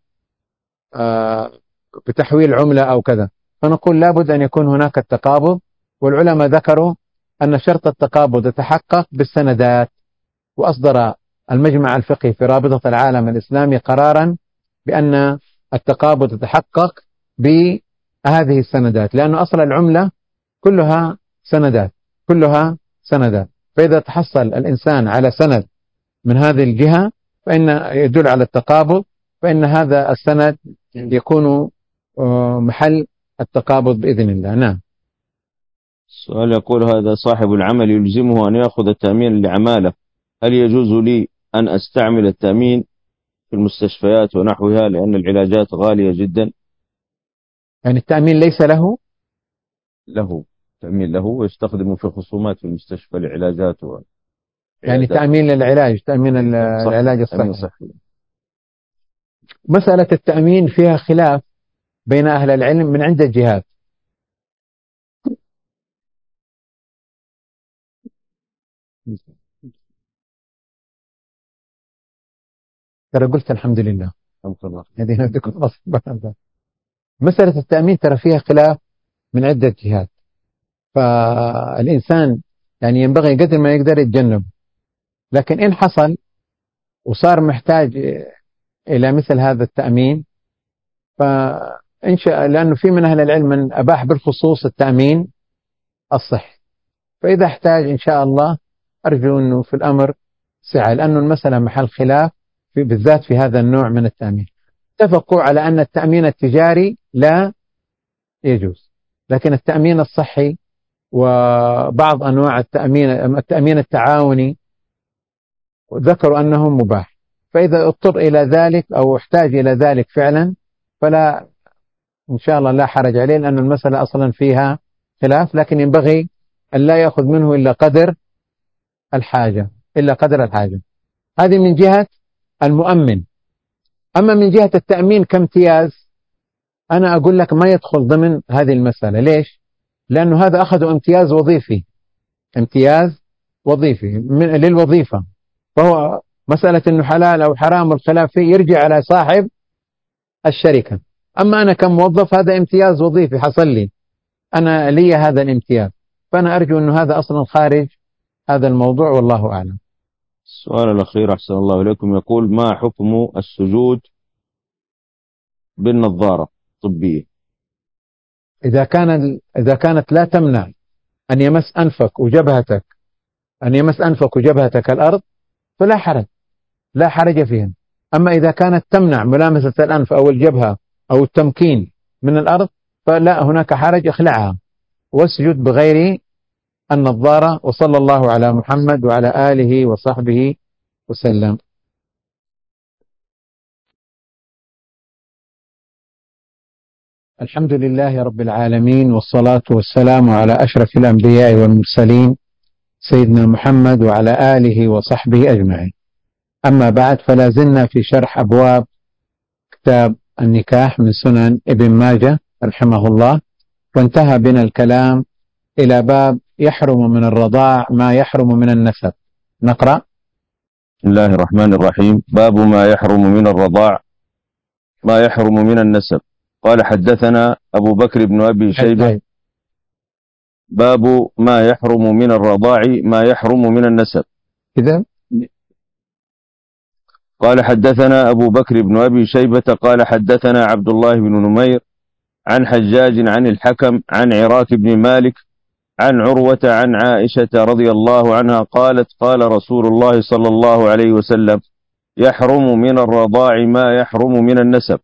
بتحويل عملة أو كذا، فنقول لابد أن يكون هناك التقابض. والعلماء ذكروا أن شرط التقابض يتحقق بالسندات، وأصدر المجمع الفقهي في رابطة العالم الإسلامي قرارا بأن التقابض يتحقق بهذه السندات، لأن أصل العملة كلها سندات، كلها سندات. فإذا تحصل الإنسان على سند من هذه الجهة فإن يدل على التقابض، فإن هذا السند يكون محل التقابض بإذن الله. نعم. السؤال يقول: هذا صاحب العمل يلزمه أن يأخذ التأمين لعماله، هل يجوز لي أن أستعمل التأمين في المستشفيات ونحوها، لأن العلاجات غالية جدا؟ يعني التأمين ليس له؟ له تأمين له، ويستخدمه في خصومات في المستشفى لعلاجات يعني تأمين للعلاج، تأمين العلاج الصحي. مسألة التأمين فيها خلاف بين أهل العلم من عدة جهات. ترى قلت الحمد لله. مسألة التأمين ترى فيها خلاف من عدة جهات، فالإنسان يعني ينبغي قدر ما يقدر يتجنب. لكن إن حصل وصار محتاج إلى مثل هذا التأمين فإن شاء، لأنه في من أهل العلم من أباح بالخصوص التأمين الصحي، فإذا احتاج إن شاء الله أرجو أنه في الأمر سعة، لأنه المسألة محل خلاف بالذات في هذا النوع من التأمين. اتفقوا على أن التأمين التجاري لا يجوز، لكن التأمين الصحي وبعض أنواع التأمين التعاوني ذكروا أنه مباح. فإذا اضطر إلى ذلك أو احتاج إلى ذلك فعلا فلا، إن شاء الله لا حرج عليه، لأن المسألة أصلا فيها خلاف، لكن ينبغي أن لا يأخذ منه إلا قدر الحاجة، إلا قدر الحاجة. هذه من جهة المؤمن. أما من جهة التأمين كامتياز، أنا أقول لك ما يدخل ضمن هذه المسألة. ليش؟ لأنه هذا أخذ امتياز وظيفي، امتياز وظيفي للوظيفة، فهو مسألة أنه حلال أو حرام الخلاف فيه يرجع على صاحب الشركة. أما أنا كموظف هذا امتياز وظيفي حصل لي، أنا لي هذا الامتياز، فأنا أرجو أنه هذا أصلا خارج هذا الموضوع، والله أعلم. السؤال الأخير أحسن الله إليكم، يقول: ما حكم السجود بالنظارة الطبية؟ إذا كانت لا تمنع أن يمس أنفك وجبهتك، أن يمس أنفك وجبهتك الأرض فلا حرج، لا حرج فيها. أما إذا كانت تمنع ملامسة الأنف أو الجبهة أو التمكين من الأرض فلا، هناك حرج، اخلعها واسجد بغير النظارة. وصلى الله على محمد وعلى آله وصحبه وسلم. الحمد لله رب العالمين، والصلاة والسلام على أشرف الأنبياء والمرسلين سيدنا محمد وعلى آله وصحبه أجمعين. أما بعد، فلا زلنا في شرح أبواب كتاب النكاح من سنن ابن ماجه رحمه الله، وانتهى بنا الكلام إلى باب يحرم من الرضاع ما يحرم من النسب. نقرأ. بسم الله الرحمن الرحيم. باب ما يحرم من الرضاع ما يحرم من النسب. قال: حدثنا أبو بكر بن أبي شيبة. باب ما يحرم من الرضاع ما يحرم من النسب. إذا قال: حدثنا أبو بكر بن أبي شيبة قال: حدثنا عبد الله بن نمير عن حجاج عن الحكم عن عراك بن مالك عن عروة عن عائشة رضي الله عنها قالت: قال رسول الله صلى الله عليه وسلم: يحرم من الرضاع ما يحرم من النسب.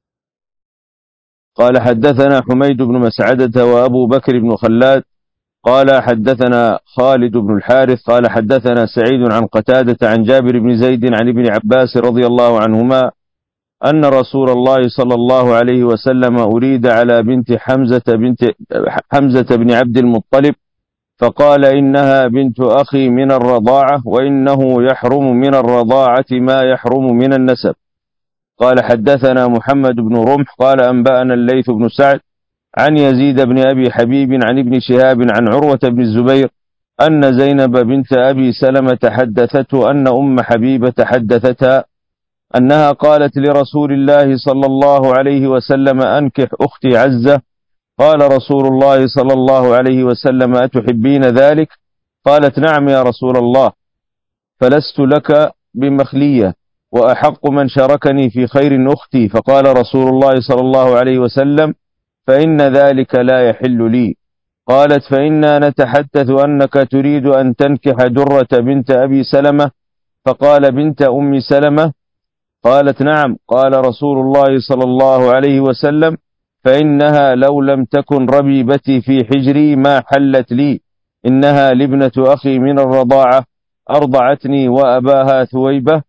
قال: حدثنا حميد بن مسعدة وأبو بكر بن خلاد قال: حدثنا خالد بن الحارث قال: حدثنا سعيد عن قتادة عن جابر بن زيد عن ابن عباس رضي الله عنهما أن رسول الله صلى الله عليه وسلم أريد على بنت حمزة بن عبد المطلب فقال إنها بنت أخي من الرضاعة، وإنه يحرم من الرضاعة ما يحرم من النسب. قال حدثنا محمد بن رمح قال أنبأنا الليث بن سعد عن يزيد بن أبي حبيب عن ابن شهاب عن عروة بن الزبير أن زينب بنت أبي سلمة حدثته أن أم حبيبة حدثتها أنها قالت لرسول الله صلى الله عليه وسلم أنكح أختي عزة. قال رسول الله صلى الله عليه وسلم أتحبين ذلك؟ قالت نعم يا رسول الله، فلست لك بمخلية، وأحق من شاركني في خير أختي. فقال رسول الله صلى الله عليه وسلم فإن ذلك لا يحل لي. قالت فإنا نتحدث أنك تريد أن تنكح درة بنت أبي سلمة. فقال بنت أم سلمة؟ قالت نعم. قال رسول الله صلى الله عليه وسلم فإنها لو لم تكن ربيبتي في حجري ما حلت لي، إنها لابنة أخي من الرضاعة، أرضعتني وأباها ثويبة،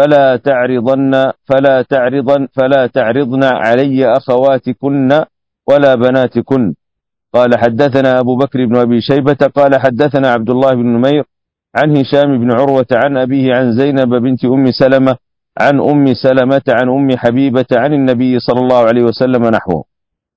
فلا تعرضن علي أخواتكن ولا بناتكن. قال حدثنا أبو بكر بن أبي شيبة قال حدثنا عبد الله بن نمير عن هشام بن عروة عن أبيه عن زينب بنت أم سلمة عن أم سلمة عن أم حبيبة عن النبي صلى الله عليه وسلم نحوه.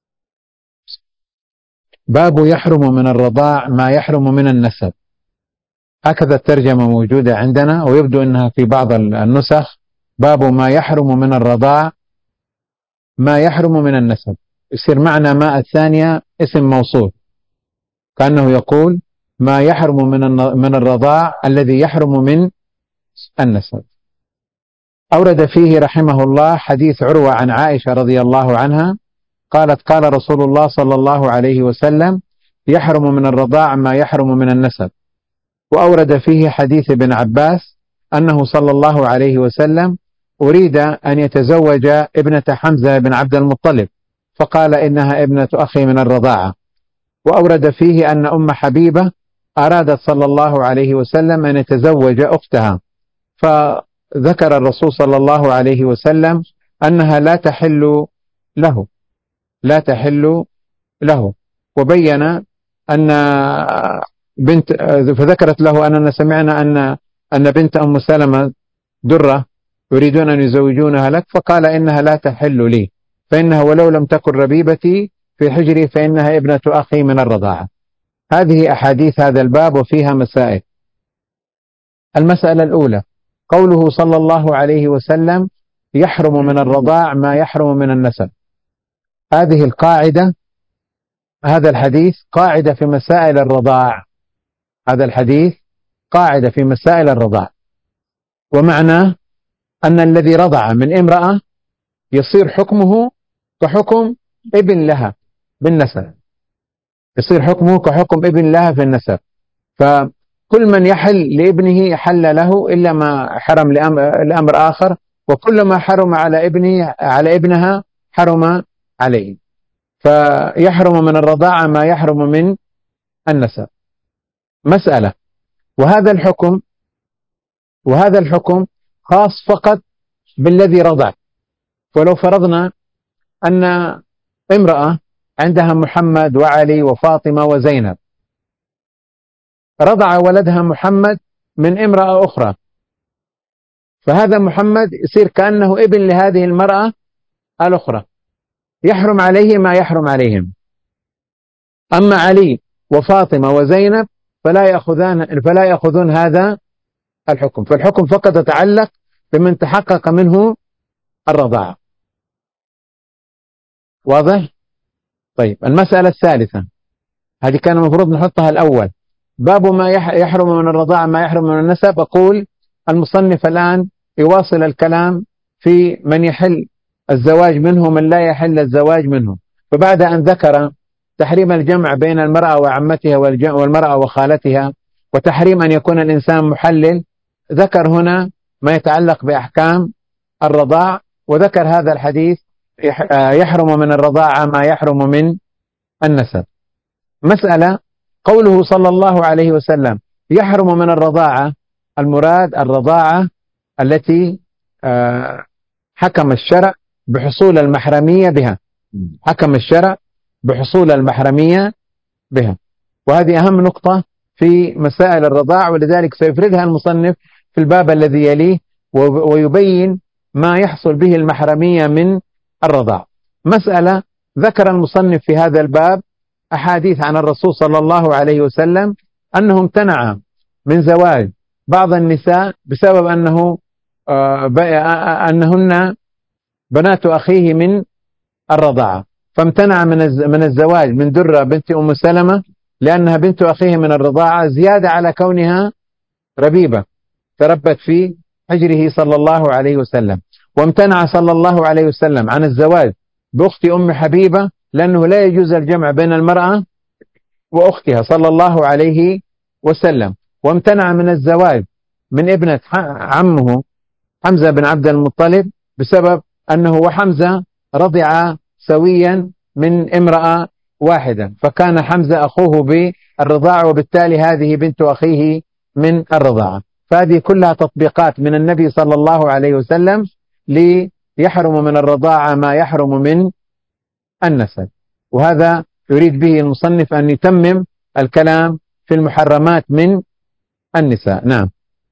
باب يحرم من الرضاع ما يحرم من النسب. هكذا الترجمة موجودة عندنا، ويبدو أنها في بعض النسخ باب ما يحرم من الرضاع ما يحرم من النسب. يصير معنى ما الثانية اسم موصول، كأنه يقول ما يحرم من الرضاع الذي يحرم من النسب. أورد فيه رحمه الله حديث عروة عن عائشة رضي الله عنها قالت قال رسول الله صلى الله عليه وسلم يحرم من الرضاع ما يحرم من النسب. وأورد فيه حديث ابن عباس أنه صلى الله عليه وسلم أريد أن يتزوج ابنة حمزة بن عبد المطلب، فقال إنها ابنة أخي من الرضاعة. وأورد فيه أن أم حبيبة أرادت صلى الله عليه وسلم أن يتزوج أختها، فذكر الرسول صلى الله عليه وسلم أنها لا تحل له، وبين أن فذكرت له أننا سمعنا أن بنت أم سلمة درة يريدون أن يزوجونها لك، فقال إنها لا تحل لي، فإنها ولو لم تكن ربيبتي في حجري فإنها ابنة أخي من الرضاعة. هذه أحاديث هذا الباب وفيها مسائل. المسألة الأولى قوله صلى الله عليه وسلم يحرم من الرضاع ما يحرم من النسب. هذه القاعدة، هذا الحديث قاعدة في مسائل الرضاع. هذا الحديث قاعدة في مسائل الرضاع، ومعناه أن الذي رضع من امرأة يصير حكمه كحكم ابن لها بالنسب، يصير حكمه كحكم ابن لها في النسب. فكل من يحل لابنه حل له إلا ما حرم لأمر آخر، وكل ما حرم على ابنها حرم عليه. فيحرم من الرضاعة ما يحرم من النسب. مسألة، وهذا الحكم خاص فقط بالذي رضع. ولو فرضنا أن امرأة عندها محمد وعلي وفاطمة وزينب، رضع ولدها محمد من امرأة أخرى، فهذا محمد يصير كأنه ابن لهذه المرأة الأخرى، يحرم عليه ما يحرم عليهم. أما علي وفاطمة وزينب فلا يأخذون هذا الحكم، فالحكم فقط يتعلق بمن تحقق منه الرضاعة. واضح؟ طيب، المسألة الثالثة، هذه كان المفروض نحطها الأول، باب ما يحرم من الرضاعة ما يحرم من النسب. أقول المصنف الآن يواصل الكلام في من يحل الزواج منه ومن لا يحل الزواج منه. فبعد أن ذكر تحريم الجمع بين المرأة وعمتها والمرأة وخالتها، وتحريم أن يكون الإنسان محلل، ذكر هنا ما يتعلق بأحكام الرضاع، وذكر هذا الحديث يحرم من الرضاعة ما يحرم من النسب. مسألة، قوله صلى الله عليه وسلم يحرم من الرضاعة، المراد الرضاعة التي حكم الشرع بحصول المحرمية بها، حكم الشرع بحصول المحرمية بها. وهذه أهم نقطة في مسائل الرضاع، ولذلك سيفردها المصنف في الباب الذي يليه ويبين ما يحصل به المحرمية من الرضاع. مسألة ذكر المصنف في هذا الباب أحاديث عن الرسول صلى الله عليه وسلم أنه امتنع من زواج بعض النساء بسبب أنهن بنات أخيه من الرضاعة، فامتنع من الزواج من درة بنت أم سلمة لأنها بنت أخيه من الرضاعة، زيادة على كونها ربيبة تربت في حجره صلى الله عليه وسلم. وامتنع صلى الله عليه وسلم عن الزواج بأخت أم حبيبة لأنه لا يجوز الجمع بين المرأة وأختها صلى الله عليه وسلم. وامتنع من الزواج من ابنة عمه حمزة بن عبد المطلب بسبب أنه وحمزة رضع سويا من امرأة واحدة، فكان حمزة أخوه بالرضاعة، وبالتالي هذه بنت أخيه من الرضاعة. فهذه كلها تطبيقات من النبي صلى الله عليه وسلم ليحرم من الرضاعة ما يحرم من النسب، وهذا يريد به المصنف أن يتمم الكلام في المحرمات من النساء. نعم.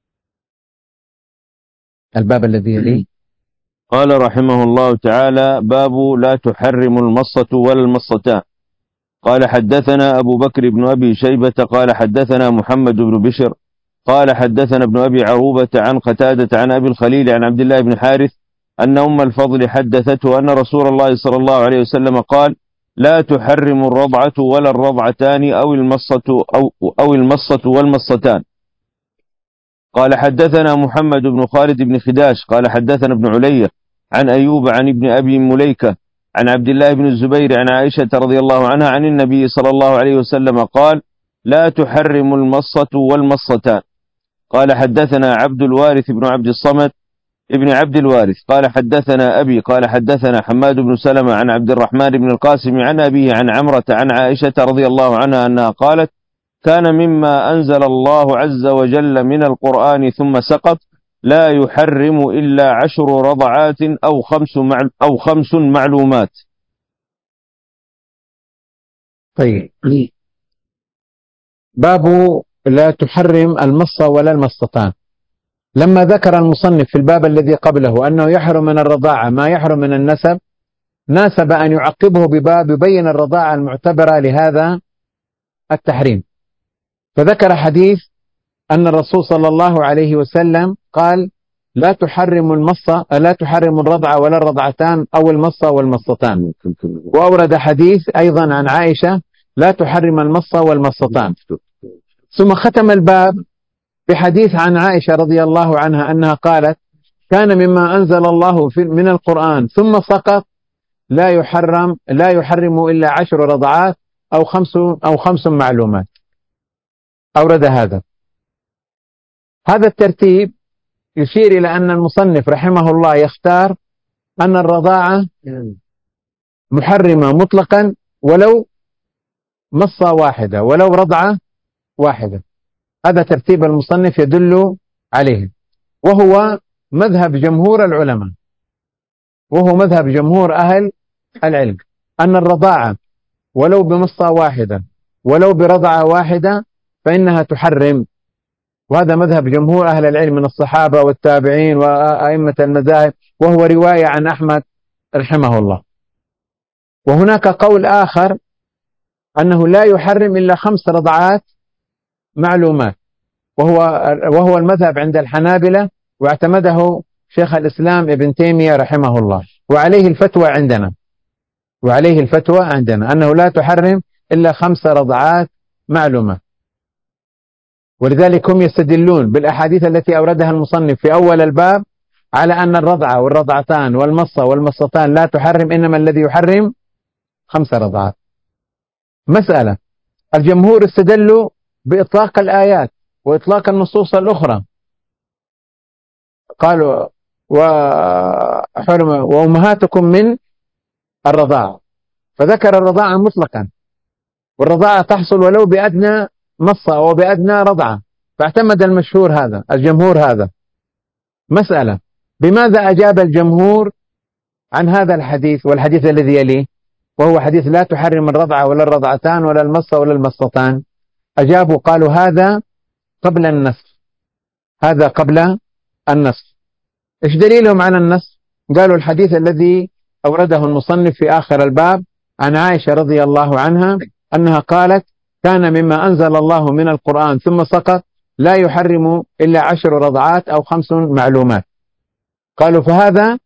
الباب الذي يليه. قال رحمه الله تعالى: باب لا تحرم المصة ولا المصتان. قال حدثنا أبو بكر بن أبي شيبة قال حدثنا محمد بن بشر قال حدثنا ابن أبي عروبة عن قتادة عن أبي الخليل عن عبد الله بن حارث أن أم الفضل حدثته أن رسول الله صلى الله عليه وسلم قال: لا تحرم الرضعة ولا الرضعتان أو المصة والمصتان. قال حدثنا محمد بن خالد بن خداش قال حدثنا ابن علية عن أيوب عن ابن أبي مليكة عن عبد الله بن الزبير عن عائشة رضي الله عنها عن النبي صلى الله عليه وسلم قال: لا تحرم المصة والمصتان. قال حدثنا عبد الوارث بن عبد الصمد ابن عبد الوارث قال حدثنا أبي قال حدثنا حماد بن سلمة عن عبد الرحمن بن القاسم عن أبيه عن عمرة عن عائشة رضي الله عنها أنها قالت: كان مما أنزل الله عز وجل من القرآن ثم سقط لا يحرم إلا 10 رضعات أو 5 معلومات. طيب، باب لا تحرم المصة ولا المصتان. لما ذكر المصنف في الباب الذي قبله أنه يحرم من الرضاعة ما يحرم من النسب، ناسب أن يعقبه بباب يبين الرضاعة المعتبرة لهذا التحريم، فذكر حديث أن الرسول صلى الله عليه وسلم قال: لا تحرم الرضعة ولا الرضعتان أو المصة والمصتان. وأورد حديث أيضا عن عائشة: لا تحرم المصة والمصتان. ثم ختم الباب بحديث عن عائشة رضي الله عنها أنها قالت: كان مما أنزل الله من القرآن ثم سقط لا يحرم إلا 10 رضعات أو 5 معلومات. أورد هذا الترتيب يشير إلى أن المصنف رحمه الله يختار أن الرضاعة محرمة مطلقا ولو مصة واحدة ولو رضعة واحدة. هذا ترتيب المصنف يدل عليه، وهو مذهب جمهور العلماء، وهو مذهب جمهور أهل العلم، أن الرضاعة ولو بمصة واحدة ولو برضعة واحدة فإنها تحرم. وهذا مذهب جمهور أهل العلم من الصحابة والتابعين وأئمة المذاهب، وهو رواية عن أحمد رحمه الله. وهناك قول آخر أنه لا يحرم إلا 5 رضعات معلومات، وهو المذهب عند الحنابلة، واعتمده شيخ الإسلام ابن تيمية رحمه الله، وعليه الفتوى عندنا أنه لا تحرم إلا 5 رضعات معلومات. ولذلك هم يستدلون بالأحاديث التي أوردها المصنف في أول الباب على أن الرضعة والرضعتان والمصة والمصتان لا تحرم، إنما الذي يحرم 5 رضعات. مسألة: الجمهور استدلوا بإطلاق الآيات وإطلاق النصوص الأخرى، قالوا: وأمهاتكم من الرضاعة، فذكر الرضاعة مطلقا، والرضاعة تحصل ولو بأدنى مصة أو بأدنى رضعة، فاعتمد الجمهور هذا. مسألة: بماذا أجاب الجمهور عن هذا الحديث والحديث الذي يليه، وهو حديث لا تحرم الرضعة ولا الرضعتان ولا المصة ولا المصتان؟ أجابوا قالوا هذا قبل النسخ، هذا قبل النسخ. إيش دليلهم على النسخ؟ قالوا الحديث الذي أورده المصنف في آخر الباب عن عائشة رضي الله عنها أنها قالت: كان مما أنزل الله من القرآن ثم سقط لا يحرم إلا 10 رضعات أو 5 معلومات. قالوا فهذا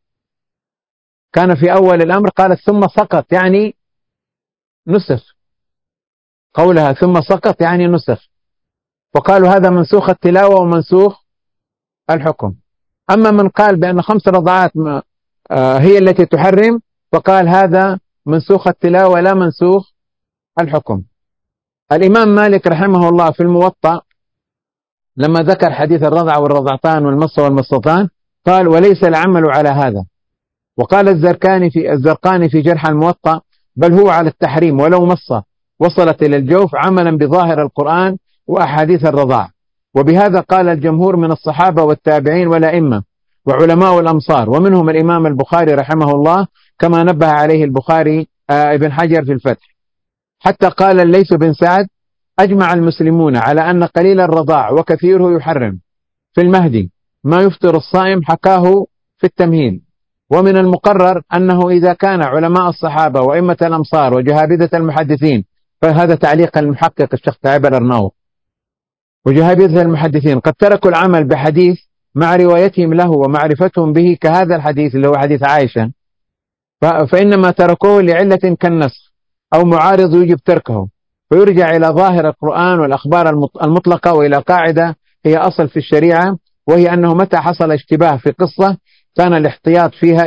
كان في أول الأمر، قالت ثم سقط يعني نسخ، قولها ثم سقط يعني نسخ، فقالوا هذا منسوخ التلاوة ومنسوخ الحكم. أما من قال بأن 5 رضعات هي التي تحرم، فقال هذا منسوخ التلاوة لا منسوخ الحكم. الإمام مالك رحمه الله في الموطأ لما ذكر حديث الرضع والرضعتان والمص والمصتان قال: وليس العمل على هذا. وقال الزرقاني في جرح الموطأ: بل هو على التحريم ولو مصة وصلت إلى الجوف، عملا بظاهر القرآن وأحاديث الرضاع. وبهذا قال الجمهور من الصحابة والتابعين والأئمة وعلماء الأمصار، ومنهم الإمام البخاري رحمه الله، كما نبه عليه البخاري ابن حجر في الفتح. حتى قال الليث بن سعد: أجمع المسلمون على أن قليل الرضاع وكثيره يحرم. في المهدي ما يفطر الصائم حكاه في التمهيد. ومن المقرر أنه إذا كان علماء الصحابة وأئمة الأمصار وجهابذة المحدثين، فهذا تعليق المحقق الشيخ تعب الأرناؤوط، وجهابذة المحدثين قد تركوا العمل بحديث مع روايتهم له ومعرفتهم به كهذا الحديث اللي هو حديث عائشة، فإنما تركوه لعلة كالنسخ أو معارض يجب تركه، فيرجع إلى ظاهر القرآن والأخبار المطلقة وإلى قاعدة هي أصل في الشريعة، وهي أنه متى حصل اشتباه في قصة كان الاحتياط فيها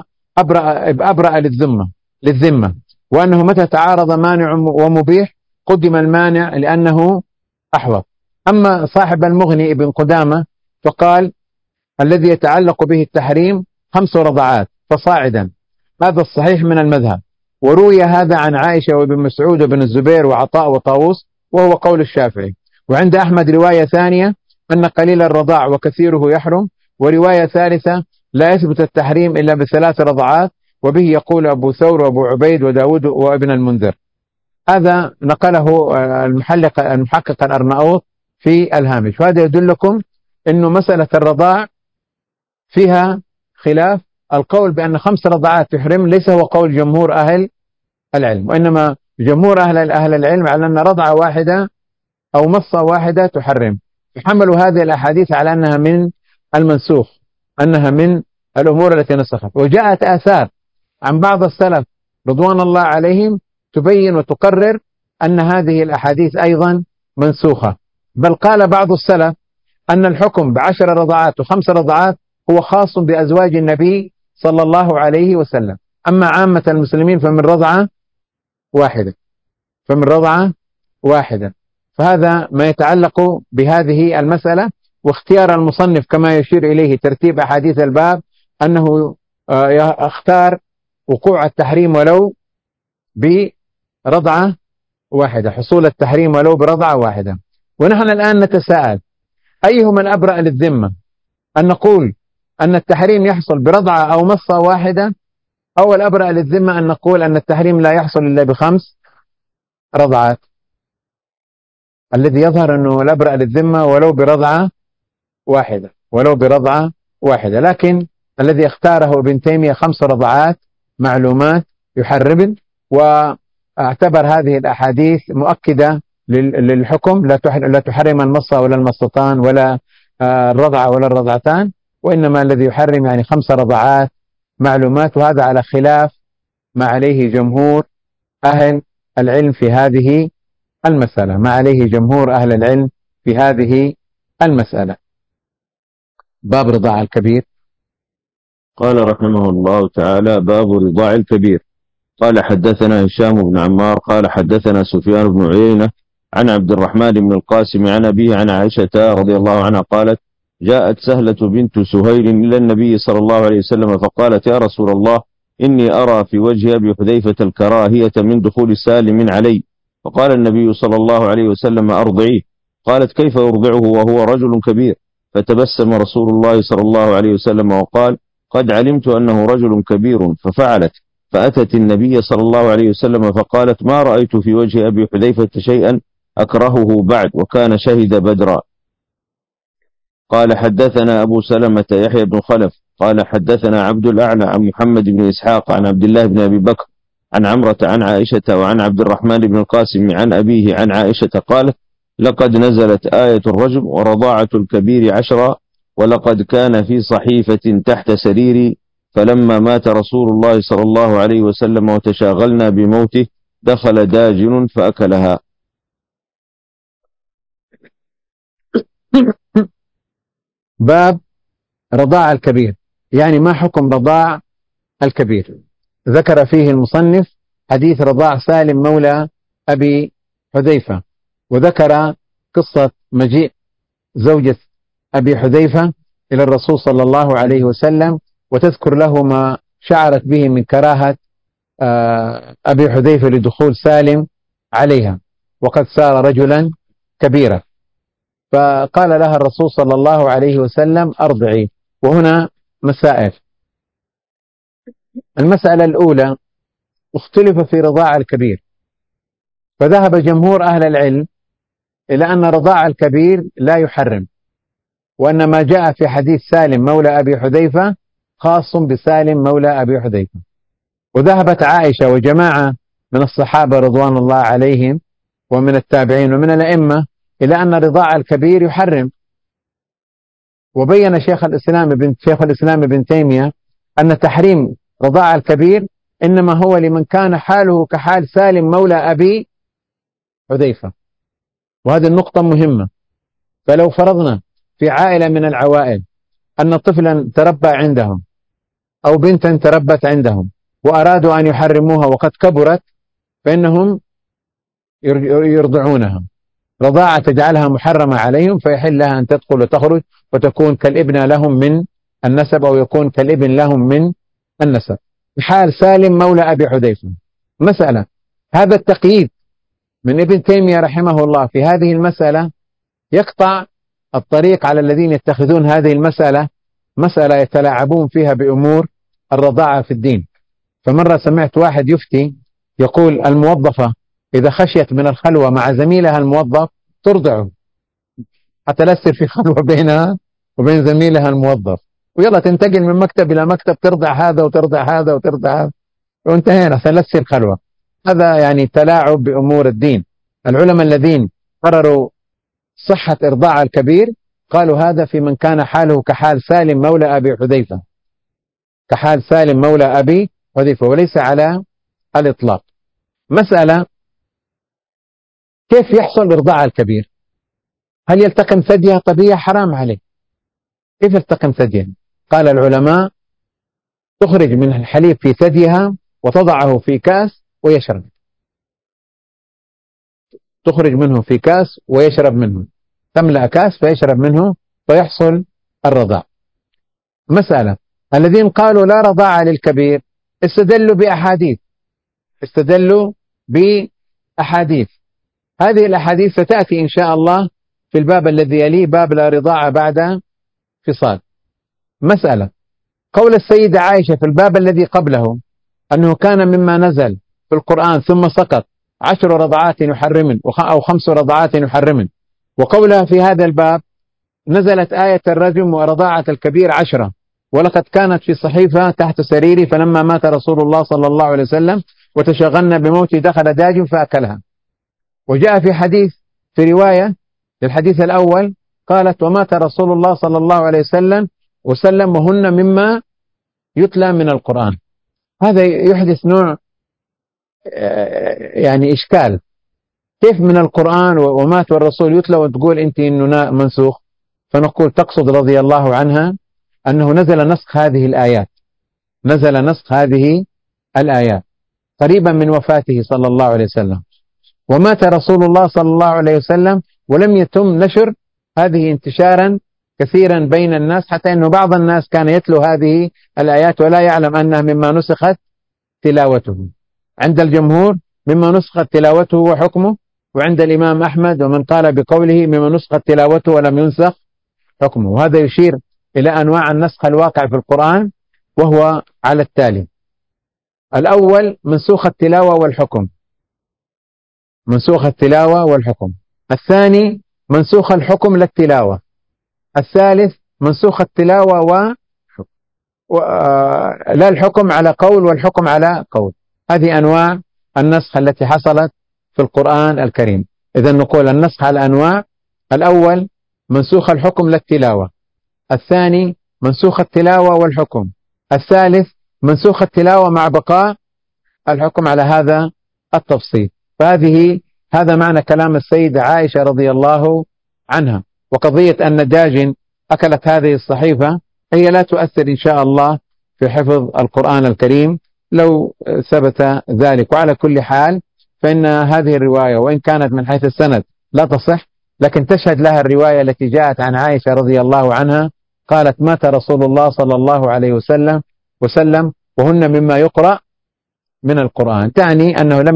أبرأ للذمة، وأنه متى تعارض مانع ومبيح قدم المانع لأنه أحوط. أما صاحب المغني ابن قدامة فقال: الذي يتعلق به التحريم 5 رضعات فصاعدا، هذا الصحيح من المذهب. وروي هذا عن عائشة وابن مسعود وابن الزبير وعطاء وطاووس، وهو قول الشافعي. وعند أحمد رواية ثانية أن قليل الرضاع وكثيره يحرم، ورواية ثالثة لا يثبت التحريم إلا ب3 رضعات، وبه يقول أبو ثور وأبو عبيد وداود وابن المنذر. هذا نقله المحقق الأرناؤوط في الهامش. وهذا يدلكم أنه مسألة الرضاع فيها خلاف. القول بأن 5 رضعات تحرم ليس هو قول جمهور أهل العلم، وإنما جمهور أهل العلم على أن رضعة واحدة أو مصة واحدة تحرم، فحملوا هذه الأحاديث على أنها من المنسوخ، أنها من الأمور التي نسخت. وجاءت آثار عن بعض السلف رضوان الله عليهم تبين وتقرر أن هذه الأحاديث أيضا منسوخة. بل قال بعض السلف أن الحكم ب10 رضعات و5 رضعات هو خاص بأزواج النبي صلى الله عليه وسلم، أما عامة المسلمين فمن رضعة واحدة. فهذا ما يتعلق بهذه المسألة. واختيار المصنف كما يشير إليه ترتيب أحاديث الباب أنه اختار وقوع التحريم ولو برضعة واحدة، حصول التحريم ولو برضعة واحدة. ونحن الآن نتساءل أيهما الأبرأ للذمة، أن نقول أن التحريم يحصل برضعة أو مصة واحدة، أو الأبرأ للذمة أن نقول أن التحريم لا يحصل إلا ب5 رضعات. الذي يظهر أنه الأبرأ للذمة ولو برضعة واحدة، لكن الذي اختاره ابن تيمية 5 رضعات معلومات يحرم، واعتبر هذه الأحاديث مؤكدة للحكم، لا تحرم المصة ولا المصتان ولا الرضعة ولا الرضعتان، وإنما الذي يحرم يعني 5 رضعات معلومات. وهذا على خلاف ما عليه جمهور أهل العلم في هذه المسألة، باب رضاع الكبير. قال رحمه الله تعالى: باب رضاع الكبير. قال: حدثنا هشام بن عمار قال حدثنا سفيان بن عيينة عن عبد الرحمن بن القاسم عن أبيه عن عائشة رضي الله عنها قالت: جاءت سهلة بنت سهيل إلى النبي صلى الله عليه وسلم فقالت: يا رسول الله، إني أرى في وجه أبي حذيفة الكراهية من دخول سالم علي. فقال النبي صلى الله عليه وسلم: أرضعيه. قالت: كيف أرضعه وهو رجل كبير؟ فتبسم رسول الله صلى الله عليه وسلم وقال: قد علمت أنه رجل كبير. ففعلت، فأتت النبي صلى الله عليه وسلم فقالت: ما رأيت في وجه أبي حذيفة شيئا أكرهه بعد وكان شهد بدرا. قال حدثنا أبو سلمة يحيى بن خلف قال حدثنا عبد الأعلى عن محمد بن إسحاق عن عبد الله بن أبي بكر عن عمرة عن عائشة وعن عبد الرحمن بن القاسم عن أبيه عن عائشة قالت: لقد نزلت آية الرجم ورضاعة الكبير 10 ولقد كان في صحيفة تحت سريري، فلما مات رسول الله صلى الله عليه وسلم وتشاغلنا بموته دخل داجن فأكلها. باب رضاع الكبير، يعني ما حكم رضاع الكبير؟ ذكر فيه المصنف حديث رضاع سالم مولى أبي حذيفة، وذكر قصة مجيء زوجة أبي حذيفة إلى الرسول صلى الله عليه وسلم، وتذكر له ما شعرت به من كراهة أبي حذيفة لدخول سالم عليها، وقد صار رجلا كبيرا. فقال لها الرسول صلى الله عليه وسلم: أرضعي. وهنا مسائل. المسألة الأولى: اختلف في رضاع الكبير، فذهب جمهور أهل العلم إلى أن رضاع الكبير لا يحرم، وأن ما جاء في حديث سالم مولى أبي حذيفة خاص بسالم مولى أبي حذيفة. وذهبت عائشة وجماعة من الصحابة رضوان الله عليهم ومن التابعين ومن الأئمة إلى أن رضاع الكبير يحرم. وبين شيخ الإسلام ابن تيمية أن تحريم رضاع الكبير إنما هو لمن كان حاله كحال سالم مولى أبي حذيفة، وهذه النقطة مهمة. فلو فرضنا في عائلة من العوائل أن طفلا تربى عندهم أو بنتا تربت عندهم وأرادوا أن يحرموها وقد كبرت، فإنهم يرضعونها رضاعة تجعلها محرمة عليهم، فيحل لها أن تدخل وتخرج وتكون كالابن لهم من النسب، أو يكون كالابن لهم من النسب، حال سالم مولى أبي حذيفة. مسألة: هذا التقييد من ابن تيمية رحمه الله في هذه المسألة يقطع الطريق على الذين يتخذون هذه المسألة مسألة يتلاعبون فيها بأمور الرضاعة في الدين. فمرة سمعت واحد يفتي يقول: الموظفة إذا خشيت من الخلوة مع زميلها الموظف ترضعه حتى لا يصير في خلوة بينها وبين زميلها الموظف، ويلا تنتقل من مكتب إلى مكتب، ترضع هذا وترضع هذا وترضع هذا، وانتهينا عشان لا تصير خلوة. هذا يعني تلاعب بأمور الدين. العلماء الذين قرروا صحة إرضاع الكبير قالوا هذا في من كان حاله كحال سالم مولى أبي حذيفة، كحال سالم مولى أبي حذيفة، وليس على الإطلاق. مسألة: كيف يحصل إرضاع الكبير؟ هل يلتقم ثديها؟ طبيعي حرام عليه. كيف يلتقم ثديها؟ قال العلماء: تخرج من الحليب في ثديها وتضعه في كاس ويشرب، تخرج منه في كاس ويشرب منه، تملأ كاس فيشرب منه فيحصل الرضاع. مسألة: الذين قالوا لا رضاعة للكبير استدلوا بأحاديث. هذه الأحاديث ستأتي إن شاء الله في الباب الذي يليه، باب لا رضاعة بعد فصال. مسألة: قول السيدة عائشة في الباب الذي قبله أنه كان مما نزل في القرآن ثم سقط 10 رضعات يحرمن أو 5 رضعات يحرمن، وقولها في هذا الباب نزلت آية الرجم ورضاعة الكبير 10 ولقد كانت في صحيفة تحت سريري فلما مات رسول الله صلى الله عليه وسلم وتشغلنا بموتي دخل داج فأكلها. وجاء في حديث في رواية للحديث الأول قالت: ومات رسول الله صلى الله عليه وسلم وهن مما يتلى من القرآن. هذا يحدث نوع يعني إشكال، كيف من القرآن ومات والرسول يتلى وتقول أنت إنه منسوخ؟ فنقول تقصد رضي الله عنها أنه نزل نسخ هذه الآيات قريبا من وفاته صلى الله عليه وسلم، ومات رسول الله صلى الله عليه وسلم ولم يتم نشر هذه انتشارا كثيرا بين الناس، حتى أنه بعض الناس كان يتلو هذه الآيات ولا يعلم أنها مما نسخت تلاوته. عند الجمهور مما نسخت تلاوته وحكمه، وعند الإمام أحمد ومن قال بقوله مما نسخت تلاوته ولم ينسخ حكمه. وهذا يشير إلى أنواع النسخ الواقع في القرآن، وهو على التالي: الأول منسوخ التلاوة والحكم، الثاني منسوخ الحكم لا التلاوة. الثالث منسوخ التلاوة لا الحكم على قول والحكم على قول. هذه أنواع النسخ التي حصلت في القرآن الكريم. إذا نقول النسخ على أنواع: الأول منسوخ الحكم لا التلاوة، الثاني منسوخ التلاوة والحكم، الثالث منسوخ التلاوة مع بقاء الحكم على هذا التفصيل. هذا معنى كلام السيدة عائشة رضي الله عنها. وقضية أن داجن أكلت هذه الصحيفة هي لا تؤثر إن شاء الله في حفظ القرآن الكريم لو ثبت ذلك. وعلى كل حال فإن هذه الرواية وإن كانت من حيث السند لا تصح، لكن تشهد لها الرواية التي جاءت عن عائشة رضي الله عنها قالت: مات رسول الله صلى الله عليه وسلم وهن مما يقرأ من القرآن، تعني أنه لم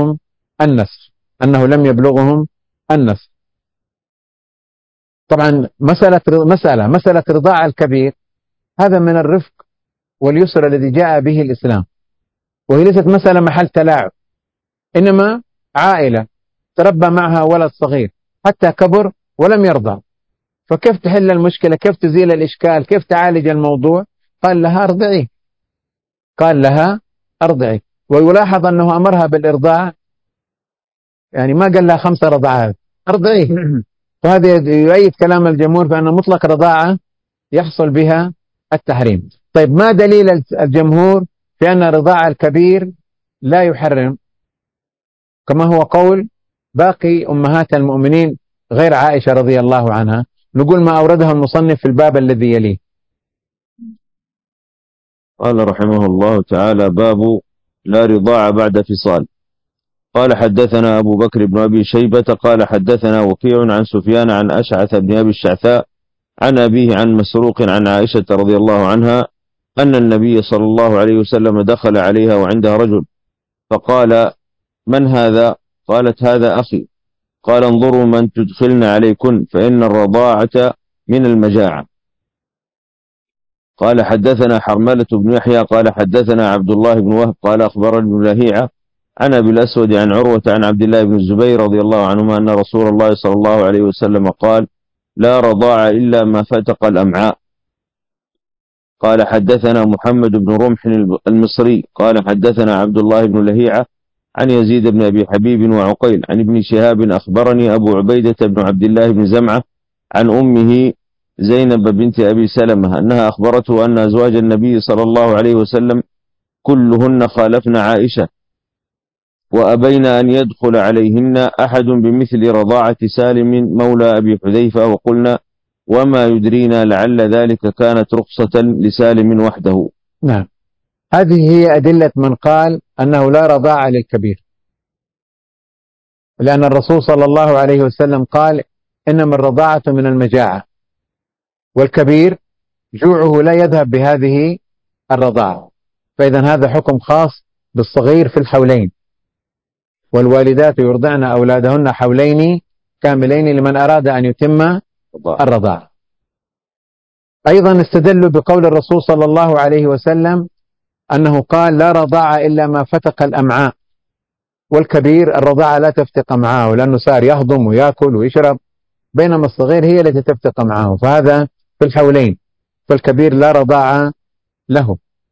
يبلغهم النسخ. طبعا مسألة رضاع الكبير هذا من الرفق واليسر الذي جاء به الإسلام، وهي ليست مسألة محل تلاعب، إنما عائلة تربى معها ولد صغير حتى كبر ولم يرضع، فكيف تحل المشكلة؟ كيف تزيل الإشكال؟ كيف تعالج الموضوع؟ قال لها أرضعي. ويلاحظ أنه أمرها بالإرضاع، يعني ما قال لها 5 رضعات، أرضعي. فهذا يؤيد كلام الجمهور بأن مطلق رضاعة يحصل بها التحريم. طيب، ما دليل الجمهور في أن رضاع الكبير لا يحرم كما هو قول باقي أمهات المؤمنين غير عائشة رضي الله عنها؟ نقول ما أورده المصنف في الباب الذي يليه. قال رحمه الله تعالى: باب لا رضاع بعد فصال. قال: حدثنا أبو بكر بن أبي شيبة قال حدثنا وكيع عن سفيان عن أشعث بن أبي الشعثاء عن أبيه عن مسروق عن عائشة رضي الله عنها أن النبي صلى الله عليه وسلم دخل عليها وعندها رجل، فقال: من هذا؟ قالت: هذا أخي. قال: انظروا من تدخلن عليكن، فإن الرضاعة من المجاعة. قال: حدثنا حرملة بن يحيى قال حدثنا عبد الله بن وهب قال أخبرني ابن لهيعة عن أبي الأسود عن عروة عن عبد الله بن الزبير رضي الله عنهما أن رسول الله صلى الله عليه وسلم قال: لا رضاع إلا ما فتق الأمعاء. قال: حدثنا محمد بن رمح المصري قال حدثنا عبد الله بن لهيعة عن يزيد بن أبي حبيب وعقيل عن ابن شهاب أخبرني أبو عبيدة بن عبد الله بن زمعة عن أمه زينب بنت أبي سلمة أنها أخبرته أن أزواج النبي صلى الله عليه وسلم كلهن خالفن عائشة وأبين أن يدخل عليهن أحد بمثل رضاعة سالم مولى أبي حذيفة، وقلنا: وما يدرينا لعل ذلك كانت رخصة لسالم وحده. نعم، هذه هي أدلة من قال أنه لا رضاعة للكبير، لأن الرسول صلى الله عليه وسلم قال: إنما الرضاعة من المجاعة، والكبير جوعه لا يذهب بهذه الرضاعة. فإذا هذا حكم خاص بالصغير في الحولين، والوالدات يرضعن أولادهن حولين كاملين لمن أراد أن يتم الرضاعة. أيضا استدلوا بقول الرسول صلى الله عليه وسلم أنه قال: لا رضاعة إلا ما فتق الأمعاء، والكبير الرضاعة لا تفتق أمعاءه لأنه صار يهضم ويأكل ويشرب، بينما الصغير هي التي تفتق أمعاءه، فهذا في الحولين، فالكبير لا رضاعة له.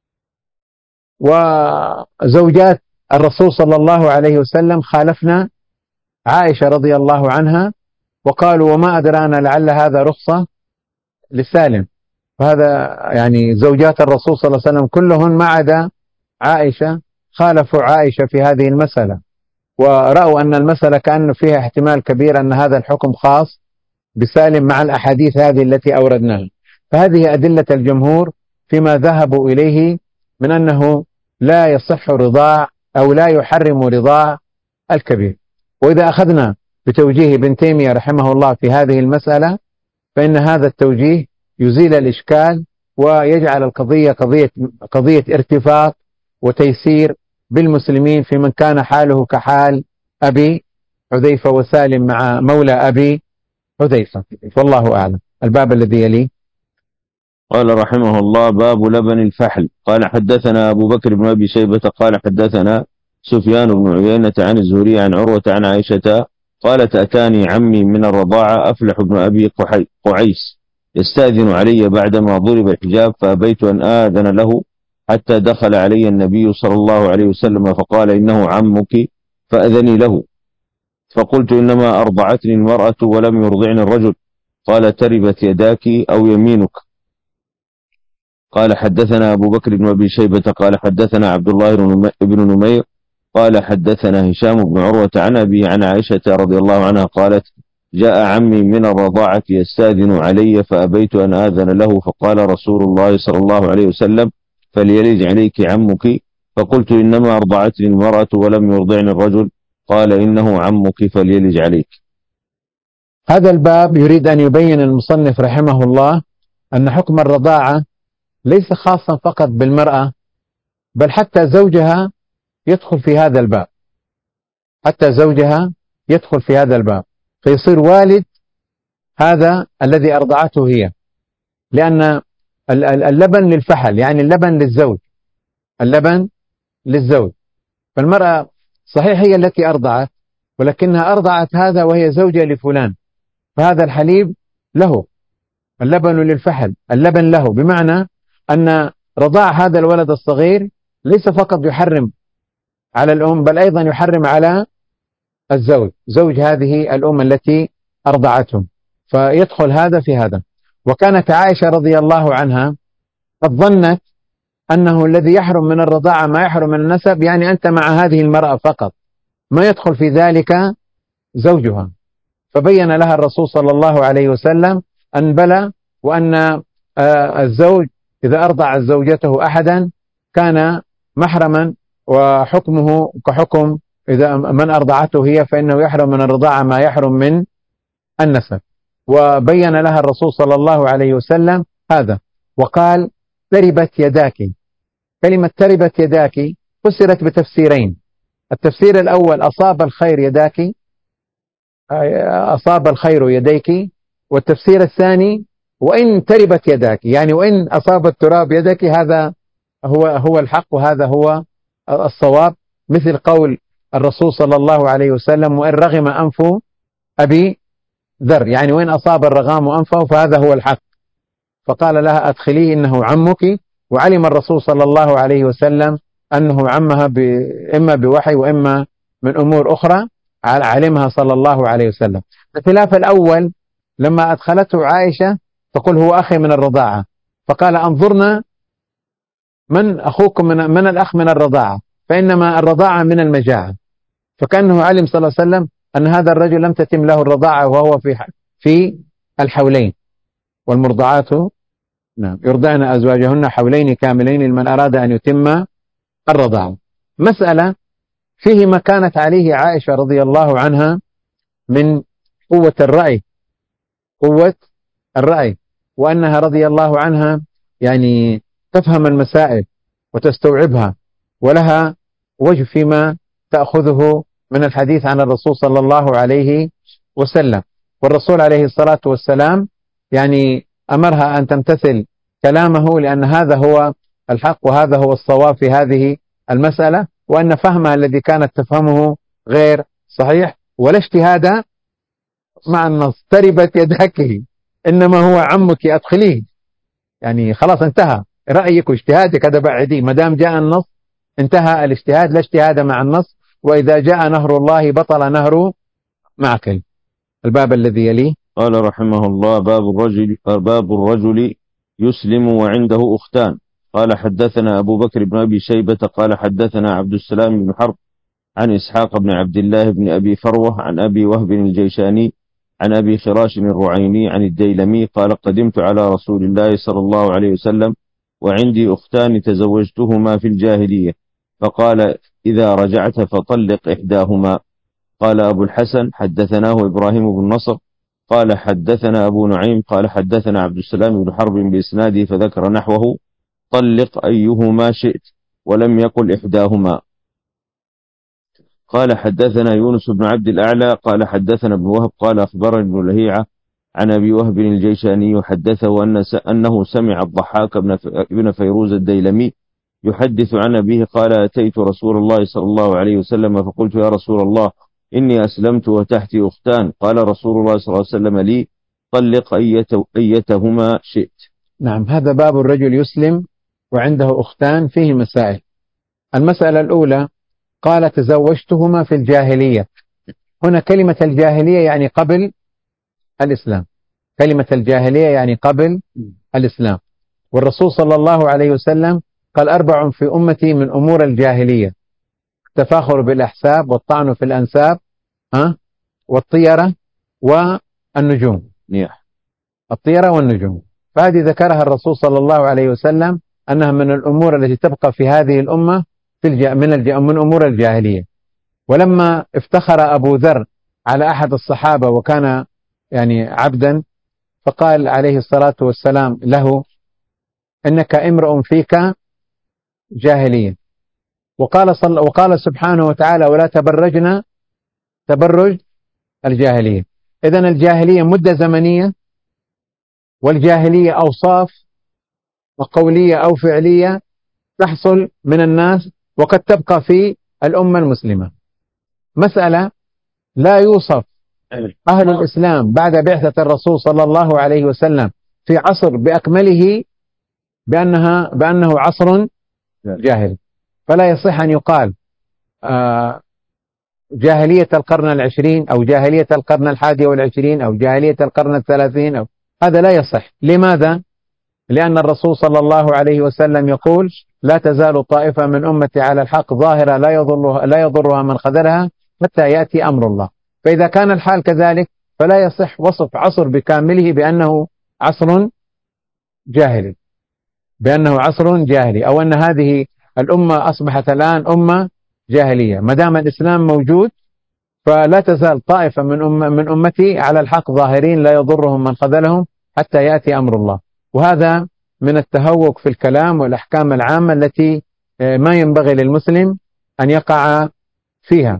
وزوجات الرسول صلى الله عليه وسلم خالفنا عائشة رضي الله عنها وقالوا: وما أدرانا لعل هذا رخصة لسالم. فهذا يعني زوجات الرسول صلى الله عليه وسلم كلهن ما عدا عائشة خالفوا عائشة في هذه المسألة، ورأوا أن المسألة كأن فيها احتمال كبير أن هذا الحكم خاص بسالم مع الأحاديث هذه التي أوردناها. فهذه أدلة الجمهور فيما ذهبوا إليه من أنه لا يصح رضاع أو لا يحرم رضاع الكبير. وإذا أخذنا بتوجيه ابن تيمية رحمه الله في هذه المسألة فإن هذا التوجيه يزيل الإشكال ويجعل القضية قضية ارتفاق وتيسير بالمسلمين في من كان حاله كحال أبي حذيفة وسالم مع مولى أبي حذيفة. والله أعلم. الباب الذي يليه. قال رحمه الله: باب لبن الفحل. قال حدثنا أبو بكر بن أبي شيبة قال حدثنا سفيان بن عيينة عن الزهري عن عروة عن عائشة قالت: أتاني عمي من الرضاعة أفلح بن أبي قعيس يستأذن علي بعدما ضرب الحجاب، فأبيت أن آذن له حتى دخل علي النبي صلى الله عليه وسلم فقال: إنه عمك، فأذني له. فقلت: إنما أرضعتني المرأة ولم يرضعني الرجل. قال: تربت يداك أو يمينك. قال: حدثنا أبو بكر بن أبي شيبة قال حدثنا عبد الله بن نمير قال حدثنا هشام بن عروة عن أبي عن عائشة رضي الله عنها قالت: جاء عمي من الرضاعة يستأذن علي فأبيت أن آذن له، فقال رسول الله صلى الله عليه وسلم: فليلج عليك عمك. فقلت: إنما أرضعتني المرأة ولم يرضعني الرجل. قال: إنه عمك فليلج عليك. هذا الباب يريد أن يبين المصنف رحمه الله أن حكم الرضاعة ليس خاصا فقط بالمرأة، بل حتى زوجها يدخل في هذا الباب، حتى زوجها يدخل في هذا الباب، فيصير والد هذا الذي أرضعته هي، لأن اللبن للفحل، يعني اللبن للزوج، اللبن للزوج. فالمرأة صحيح هي التي أرضعت، ولكنها أرضعت هذا وهي زوجة لفلان، فهذا الحليب له، اللبن للفحل، اللبن له، بمعنى أن رضاع هذا الولد الصغير ليس فقط يحرم على الأم، بل أيضا يحرم على الزوج، زوج هذه الأم التي أرضعته، فيدخل هذا في هذا. وكانت عائشة رضي الله عنها قد ظنت أنه الذي يحرم من الرضاعة ما يحرم من النسب، يعني أنت مع هذه المرأة فقط، ما يدخل في ذلك زوجها. فبين لها الرسول صلى الله عليه وسلم أن بلى، وأن الزوج إذا أرضع زوجته أحدا كان محرما، وحكمه كحكم إذا من أرضعته هي، فإنه يحرم من الرضاعة ما يحرم من النسب. وبين لها الرسول صلى الله عليه وسلم هذا، وقال: تربت يداك. كلمة تربت يداك فسرت بتفسيرين: التفسير الأول أصاب الخير يداك، أصاب الخير يديك، والتفسير الثاني وإن تربت يداك، يعني وإن أصاب التراب يدك، هذا هو الحق، وهذا هو الصواب، مثل قول الرسول صلى الله عليه وسلم: وإن رغم أنف أبي ذر، يعني وإن أصاب الرغام أنفه فهذا هو الحق. فقال لها: أدخليه إنه عمك. وعلم الرسول صلى الله عليه وسلم أنه عمها إما بوحي وإما من أمور أخرى علمها صلى الله عليه وسلم، بخلاف الأول لما أدخلته عائشة تقول: هو أخي من الرضاعة، فقال: انظرنا من أخوكم من الأخ من الرضاعة، فإنما الرضاعة من المجاعة. فكأنه علم صلى الله عليه وسلم أن هذا الرجل لم تتم له الرضاعة وهو في الحولين، والمرضعات نعم يرضعن أزواجهن حولين كاملين لمن أراد أن يتم الرضاعة. مسألة فيه ما كانت عليه عائشة رضي الله عنها من قوة الرأي، قوة الرأي، وأنها رضي الله عنها يعني تفهم المسائل وتستوعبها، ولها وجه فيما تأخذه من الحديث عن الرسول صلى الله عليه وسلم. والرسول عليه الصلاة والسلام يعني أمرها أن تمتثل كلامه، لأن هذا هو الحق وهذا هو الصواب في هذه المسألة، وأن فهمها الذي كانت تفهمه غير صحيح، ولا اجتهاد مع النص. تربت يداك، إنما هو عمك أدخليه، يعني خلاص انتهى رأيك واجتهادك، هذا بعدي، ما دام جاء النص انتهى الاجتهاد، لا اجتهاد مع النص. وإذا جاء نهر الله بطل نهر معقل. الباب الذي يليه. قال رحمه الله: باب الرجل يسلم وعنده أختان. قال حدثنا أبو بكر بن أبي شيبة قال حدثنا عبد السلام بن حرب عن إسحاق بن عبد الله بن أبي فروة عن أبي وهب الجيشاني عن أبي خراش الرعيني عن الديلمي قال: قدمت على رسول الله صلى الله عليه وسلم وعندي أختان تزوجتهما في الجاهلية، فقال: إذا رجعت فطلق إحداهما. قال أبو الحسن: حدثناه إبراهيم بن نصر قال حدثنا أبو نعيم قال حدثنا عبد السلام بن حرب بإسناده فذكر نحوه: طلق أيهما شئت، ولم يقل إحداهما. قال حدثنا يونس بن عبد الأعلى قال حدثنا ابن وهب قال أخبرني ابن لهيعة عن أبي وهب الجيشاني حدثه أنه سمع الضحاك بن فيروز الديلمي يحدث عن أبيه قال: أتيت رسول الله صلى الله عليه وسلم فقلت: يا رسول الله، إني أسلمت وتحتي أختان، قال رسول الله صلى الله عليه وسلم لي: طلق أيتهما شئت. نعم، هذا باب الرجل يسلم وعنده أختان، فيه مسائل. المسألة الأولى، قال تزوجتهما في الجاهلية. هنا كلمة الجاهلية يعني قبل الإسلام، كلمة الجاهلية يعني قبل الإسلام. والرسول صلى الله عليه وسلم قال: 4 في أمتي من أمور الجاهلية: التفاخر بالأحساب، والطعن في الأنساب، والطيرة والنجوم. الطيرة والنجوم، فهذه ذكرها الرسول صلى الله عليه وسلم أنها من الأمور التي تبقى في هذه الأمة من أمور الجاهلية. ولما افتخر أبو ذر على أحد الصحابة وكان يعني عبدا، فقال عليه الصلاة والسلام له: إنك امرؤ فيك جاهلية. وقال سبحانه وتعالى: ولا تبرجنا تبرج الجاهلية. إذن الجاهلية مدة زمنية، والجاهلية أوصاف وقولية أو فعلية تحصل من الناس وقد تبقى في الأمة المسلمة. مسألة لا يوصف أهل الإسلام بعد بعثة الرسول صلى الله عليه وسلم في عصر بأكمله بأنه عصر جاهلي، فلا يصح أن يقال جاهلية القرن 20 أو جاهلية القرن 21 أو جاهلية القرن 30 هذا لا يصح. لماذا؟ لأن الرسول صلى الله عليه وسلم يقول: لا تزال طائفة من أمتي على الحق ظاهرة لا يضرها من خذلها حتى يأتي أمر الله. فإذا كان الحال كذلك فلا يصح وصف عصر بكامله بأنه عصر جاهلي، أو أن هذه الأمة أصبحت الآن أمة جاهلية. ما دام الإسلام موجود فلا تزال طائفة من أمتي على الحق ظاهرين لا يضرهم من خذلهم حتى يأتي أمر الله. وهذا من التهوك في الكلام والأحكام العامة التي ما ينبغي للمسلم أن يقع فيها،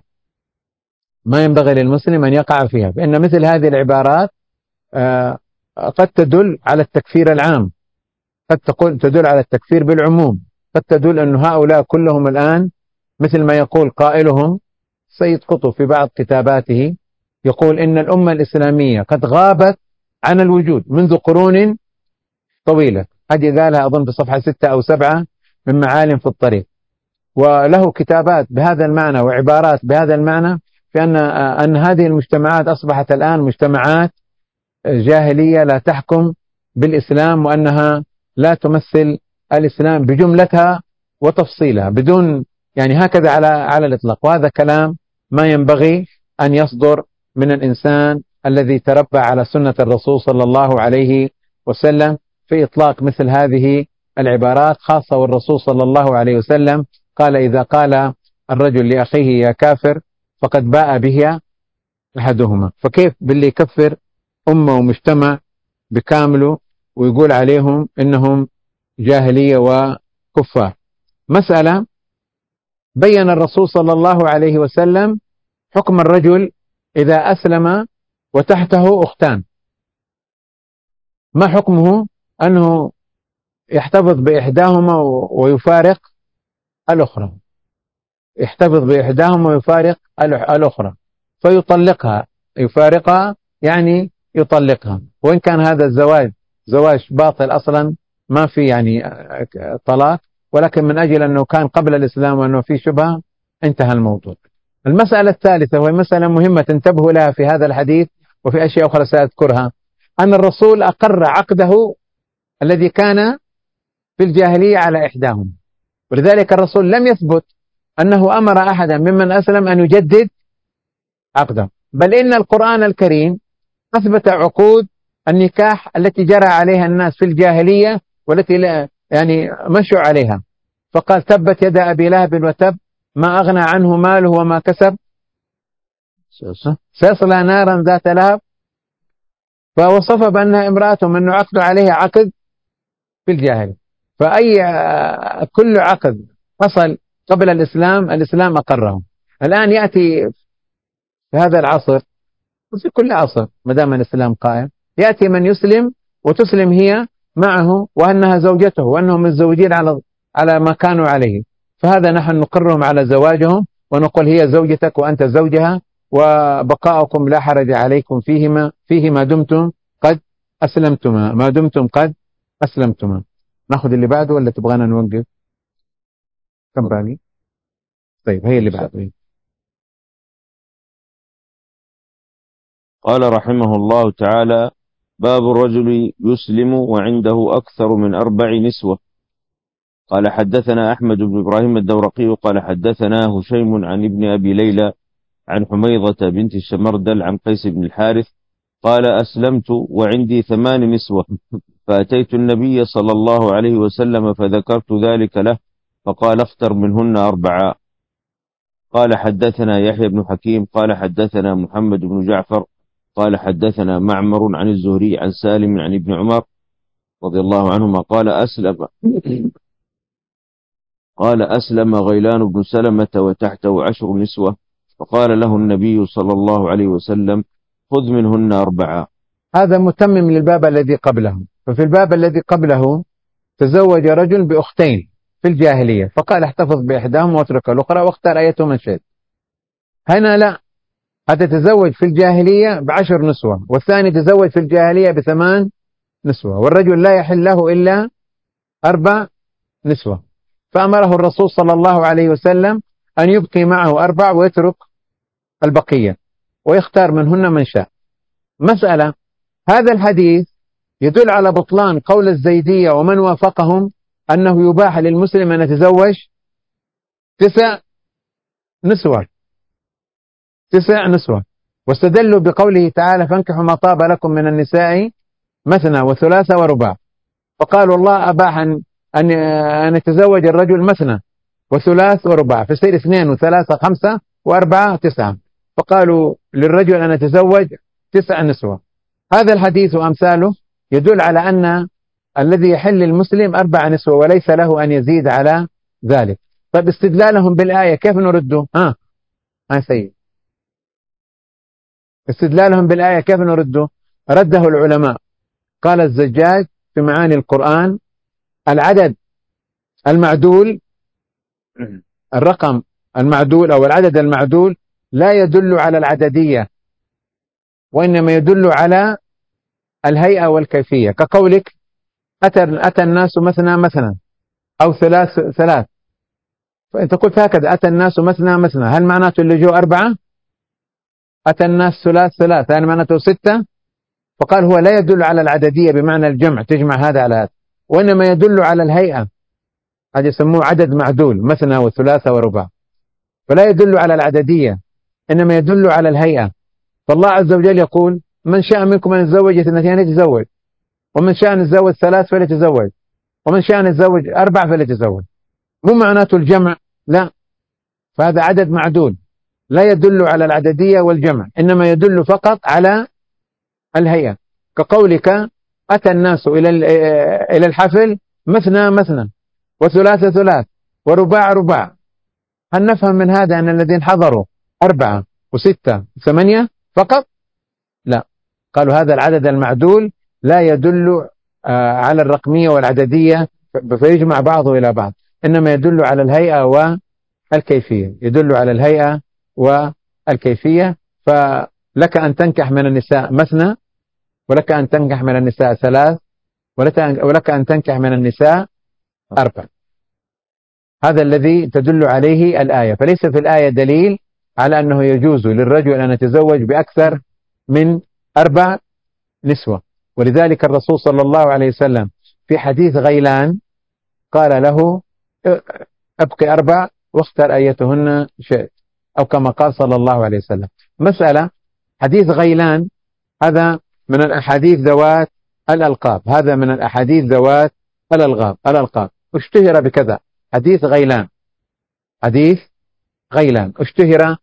فإن مثل هذه العبارات قد تدل على التكفير العام، قد تدل على التكفير بالعموم، قد تدل أن هؤلاء كلهم الآن مثل ما يقول قائلهم سيد قطب في بعض كتاباته، يقول إن الأمة الإسلامية قد غابت عن الوجود منذ قرون طويلة. هذه قالها أظن في صفحة 6 أو 7 من معالم في الطريق، وله كتابات بهذا المعنى وعبارات بهذا المعنى، في أن هذه المجتمعات أصبحت الآن مجتمعات جاهلية لا تحكم بالإسلام، وأنها لا تمثل الإسلام بجملتها وتفصيلها بدون يعني هكذا على الإطلاق. وهذا كلام ما ينبغي أن يصدر من الإنسان الذي تربى على سنة الرسول صلى الله عليه وسلم في إطلاق مثل هذه العبارات، خاصة والرسول صلى الله عليه وسلم قال: إذا قال الرجل لأخيه يا كافر فقد باء به أحدهما. فكيف باللي يكفر أمة ومجتمع بكامله ويقول عليهم إنهم جاهلية وكفار؟ مسألة بين الرسول صلى الله عليه وسلم حكم الرجل إذا أسلم وتحته أختان. ما حكمه؟ أنه يحتفظ بإحداهما ويفارق الأخرى، الأخرى فيطلقها، يفارقها يعني يطلقها، وإن كان هذا الزواج زواج باطل أصلا ما في يعني طلاق، ولكن من أجل أنه كان قبل الإسلام وأنه في شبهة انتهى الموضوع. المسألة الثالثة وهي مسألة مهمة تنتبهوا لها في هذا الحديث وفي أشياء أخرى سأذكرها، أن الرسول أقر عقده الذي كان في الجاهلية على إحداهم، ولذلك الرسول لم يثبت أنه أمر أحدا ممن أسلم أن يجدد عقده، بل إن القرآن الكريم أثبت عقود النكاح التي جرى عليها الناس في الجاهلية والتي يعني مشوا عليها، فقال: تبت يد أبي لهب وتب ما أغنى عنه ماله وما كسب سيصلى نارا ذات لهب. فوصف بأنها امرأة من عقد عليها عقد في الجاهل. كل عقد حصل قبل الإسلام أقره. الآن يأتي في هذا العصر وفي كل عصر ما دام الإسلام قائم يأتي من يسلم وتسلم هي معه وأنها زوجته وأنهم متزوجين على ما كانوا عليه، فهذا نحن نقرهم على زواجهم ونقول هي زوجتك وأنت زوجها، وبقاؤكم لا حرج عليكم فيه ما دمتم قد أسلمتما، ما دمتم قد أسلمتما. ناخذ اللي بعده ولا تبغانا نوقف؟ كم باقي؟ طيب هي اللي بعده. قال رحمه الله تعالى: باب الرجل يسلم وعنده أكثر من 4 نسوة. قال حدثنا أحمد بن إبراهيم الدورقي قال حدثنا هشيم عن ابن أبي ليلى عن حميضة بنت الشمردل عن قيس بن الحارث قال: أسلمت وعندي 8 نسوة، فأتيت النبي صلى الله عليه وسلم فذكرت ذلك له، فقال: اختر منهن 4. قال حدثنا يحيى بن حكيم قال حدثنا محمد بن جعفر قال حدثنا معمر عن الزهري عن سالم عن ابن عمر رضي الله عنهما قال أسلم غيلان بن سلمة وتحته 10 نسوة، فقال له النبي صلى الله عليه وسلم: خذ منهن 4. هذا متمم للباب الذي قبله. ففي الباب الذي قبله تزوج رجل بأختين في الجاهلية، فقال: احتفظ بإحداهم واترك الأخرى واختار أيتهما شئت. هنا لا، هذا تزوج في الجاهلية ب10 نسوة، والثاني تزوج في الجاهلية ب8 نسوة، والرجل لا يحل له إلا 4 نسوة. فأمره الرسول صلى الله عليه وسلم أن يبقي معه 4 ويترك البقية ويختار منهن من شاء. مسألة: هذا الحديث يدل على بطلان قول الزيدية ومن وافقهم أنه يباح للمسلم أن يتزوج 9 نسوة، 9 نسوة، واستدلوا بقوله تعالى: فانكحوا ما طاب لكم من النساء مثنى وثلاث ورباع. فقالوا الله أباح أن يتزوج الرجل مثنى وثلاث ورباع، فيصير 2 و3 5 و4 9. فقالوا للرجل أن يتزوج 9 نسوة. هذا الحديث وأمثاله يدل على أن الذي يحل المسلم 4 نسوة وليس له أن يزيد على ذلك. طيب استدلالهم بالآية كيف نرده؟ سيد، استدلالهم بالآية كيف نرده؟ رده العلماء. قال الزجاج في معاني القرآن: العدد المعدول، الرقم المعدول أو العدد المعدول لا يدل على العددية، وإنما يدل على الهيئة والكيفية. كقولك: أتى الناس مثنى أو ثلاث. فأنت قلت هكذا: أتى الناس مثنى، هل معناته اللي جو 4؟ أتى الناس ثلاث، يعني معناته 6. فقال هو لا يدل على العددية بمعنى الجمع، تجمع هذا على هذا، وإنما يدل على الهيئة. هذا يسموه عدد معدول، مثنى وثلاثة ورباع. فلا يدل على العددية، إنما يدل على الهيئة. فالله عز وجل يقول: من شاء منكم أن يتزوج 2 يتزوج، ومن شاء أن يتزوج 3 فليتزوج، ومن شاء أن يتزوج 4 فليتزوج. مو معناته الجمع، لا، فهذا عدد معدول لا يدل على العددية والجمع، إنما يدل فقط على الهيئة. كقولك: أتى الناس إلى الحفل مثنى وثلاث ورباع. هل نفهم من هذا أن الذين حضروا 4 و6 و8 فقط؟ لا، قالوا هذا العدد المعدول لا يدل على الرقمية والعددية فيجمع بعضه إلى بعض، إنما يدل على الهيئة والكيفية، يدل على الهيئة والكيفية. فلك أن تنكح من النساء مثنى، ولك أن تنكح من النساء 3، ولك أن تنكح من النساء 4. هذا الذي تدل عليه الآية. فليس في الآية دليل على أنه يجوز للرجل أن يتزوج بأكثر من 4 نسوة. ولذلك الرسول صلى الله عليه وسلم في حديث غيلان قال له: أبقي 4 واختر أيتهن شئت، أو كما قال صلى الله عليه وسلم. مسألة: حديث غيلان هذا من الأحاديث ذوات الألقاب، هذا من الأحاديث ذوات الألقاب اشتهر بكذا. حديث غيلان اشتهر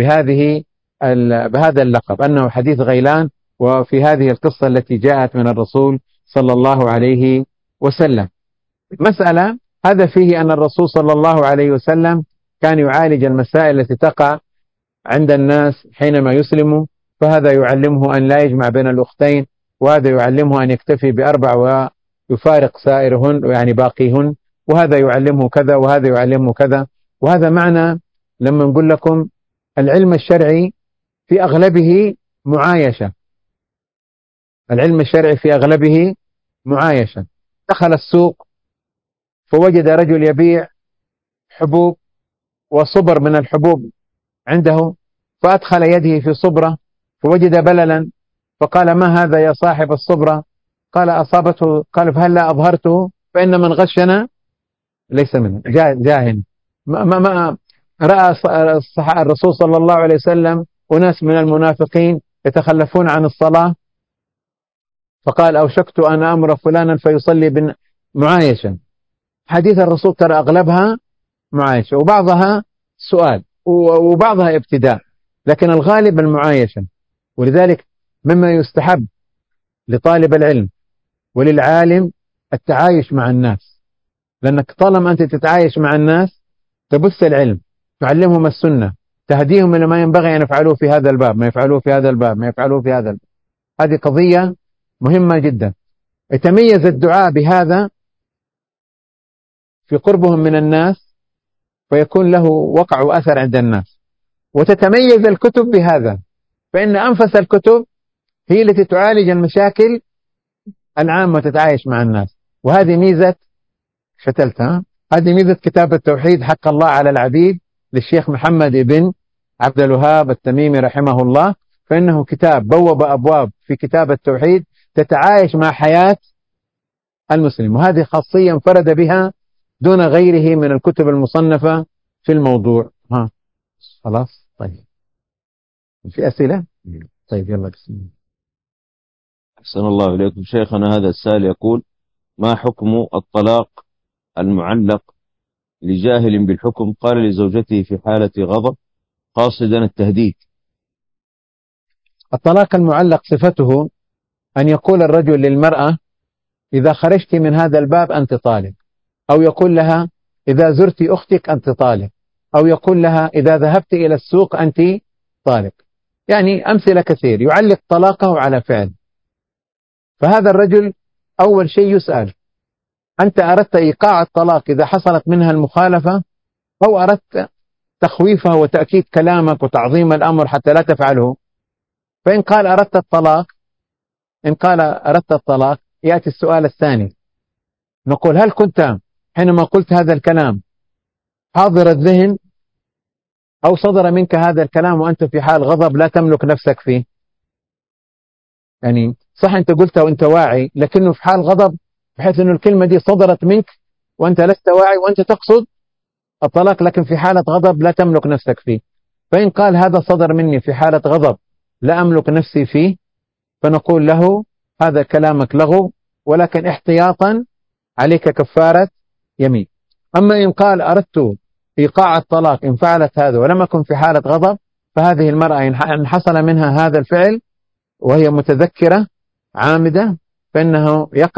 بهذا اللقب، أنه حديث غيلان. وفي هذه القصة التي جاءت من الرسول صلى الله عليه وسلم مسألة: هذا فيه أن الرسول صلى الله عليه وسلم كان يعالج المسائل التي تقع عند الناس حينما يسلموا، فهذا يعلمه أن لا يجمع بين الأختين، وهذا يعلمه أن يكتفي ب4 ويفارق سائرهن يعني باقيهن، وهذا يعلمه كذا وهذا يعلمه كذا. وهذا معنى لما نقول لكم العلم الشرعي في أغلبه معايشة، العلم الشرعي في أغلبه معايشة. دخل السوق فوجد رجل يبيع حبوب وصبر من الحبوب عنده، فأدخل يده في صبرة فوجد بللا، فقال: ما هذا يا صاحب الصبرة؟ قال: أصابته. قال: فهلا أظهرته؟ فإن من غشنا ليس منه. جاهل. ما رأى الرسول صلى الله عليه وسلم أناس من المنافقين يتخلفون عن الصلاة، فقال: أوشكت أن أمر فلانا فيصلي معايشا. حديث الرسول ترى أغلبها معايشة، وبعضها سؤال، وبعضها ابتداء، لكن الغالب المعايشة. ولذلك مما يستحب لطالب العلم وللعالم التعايش مع الناس، لأنك طالما أنت تتعايش مع الناس تبث العلم، تعلمهم السنة، تهديهم إلى ما ينبغي أن يفعلوه في هذا الباب، ما يفعلوه في هذا الباب، ما يفعلوه في هذا الباب. هذه قضية مهمة جدا. يتميز الدعاء بهذا في قربهم من الناس، فيكون له وقع وأثر عند الناس. وتتميز الكتب بهذا، فإن أنفس الكتب هي التي تعالج المشاكل العامة وتتعايش مع الناس. وهذه ميزة شتلتها، هذه ميزة كتاب التوحيد حق الله على العبيد للشيخ محمد بن عبد الوهاب التميمي رحمه الله، فإنه كتاب بوب أبواب في كتاب التوحيد تتعايش مع حياة المسلم، وهذه خاصية انفرد بها دون غيره من الكتب المصنفة في الموضوع. خلاص. طيب، في أسئلة؟ طيب يلا بسم الله. أحسن الله إليكم شيخنا. هذا السائل يقول: ما حكم الطلاق المعلق لجاهل بالحكم قال لزوجته في حالة غضب قاصدا التهديد؟ الطلاق المعلق صفته أن يقول الرجل للمرأة: إذا خرجت من هذا الباب أنت طالق، أو يقول لها: إذا زرت أختك أنت طالق، أو يقول لها: إذا ذهبت إلى السوق أنت طالق. يعني أمثلة كثير يعلق طلاقه على فعل. فهذا الرجل أول شيء يسأل: أنت أردت إيقاع الطلاق إذا حصلت منها المخالفة، أو أردت تخويفها وتأكيد كلامك وتعظيم الأمر حتى لا تفعله؟ فإن قال أردت الطلاق، يأتي السؤال الثاني، نقول: هل كنت حينما قلت هذا الكلام حاضر الذهن، أو صدر منك هذا الكلام وأنت في حال غضب لا تملك نفسك فيه؟ يعني صح أنت قلتها وأنت واعي، لكنه في حال غضب، بحيث أن الكلمة دي صدرت منك وأنت لست واعي وأنت تقصد الطلاق، لكن في حالة غضب لا تملك نفسك فيه. فإن قال: هذا صدر مني في حالة غضب لا أملك نفسي فيه، فنقول له: هذا كلامك لغو، ولكن احتياطا عليك كفارة يمين. أما إن قال: أردت إيقاع الطلاق إن فعلت هذا ولم أكن في حالة غضب، فهذه المرأة إن حصل منها هذا الفعل وهي متذكرة عامدة فإنه يقع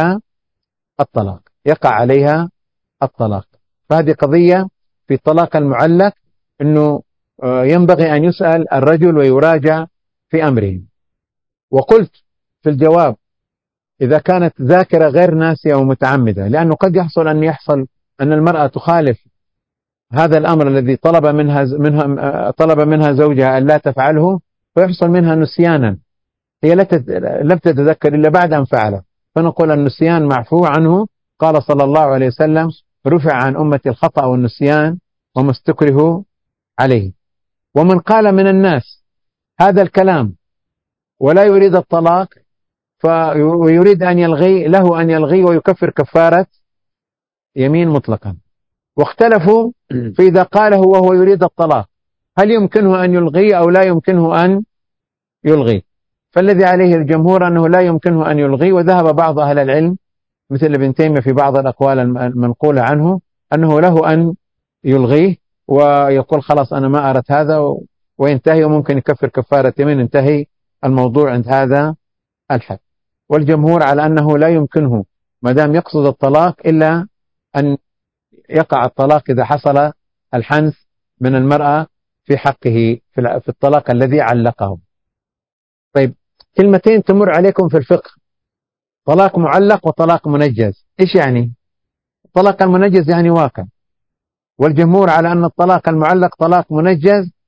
عليها الطلاق. فهذه قضية في الطلاق المعلق، أنه ينبغي أن يسأل الرجل ويراجع في أمره. وقلت في الجواب: إذا كانت ذاكرة غير ناسية ومتعمدة، لأنه قد يحصل أن المرأة تخالف هذا الأمر الذي طلب منها زوجها أن لا تفعله، فيحصل منها نسيانا، هي لم تتذكر إلا بعد أن فعله، فنقول: النسيان معفو عنه. قال صلى الله عليه وسلم: رفع عن أمتي الخطأ والنسيان وما استكرهوا عليه. ومن قال من الناس هذا الكلام ولا يريد الطلاق ويريد أن يلغي ويكفر كفارة يمين مطلقا. واختلفوا في إذا قاله وهو يريد الطلاق هل يمكنه أن يلغي أو لا يمكنه أن يلغي. فالذي عليه الجمهور أنه لا يمكنه أن يلغي، وذهب بعض أهل العلم مثل ابن تيمية في بعض الأقوال المنقولة عنه أنه له أن يلغيه ويقول: خلاص أنا ما أردت هذا، وينتهي، وممكن يكفر كفارة يمين، انتهي الموضوع عند هذا الحد. والجمهور على أنه لا يمكنه ما دام يقصد الطلاق إلا أن يقع الطلاق إذا حصل الحنث من المرأة في حقه في الطلاق الذي علقه. طيب، كلمتين تمر عليكم في الفقه: طلاق معلق وطلاق منجز. إيش يعني؟ الطلاق المنجز يعني واقع، والجمهور على أن الطلاق المعلق طلاق منجز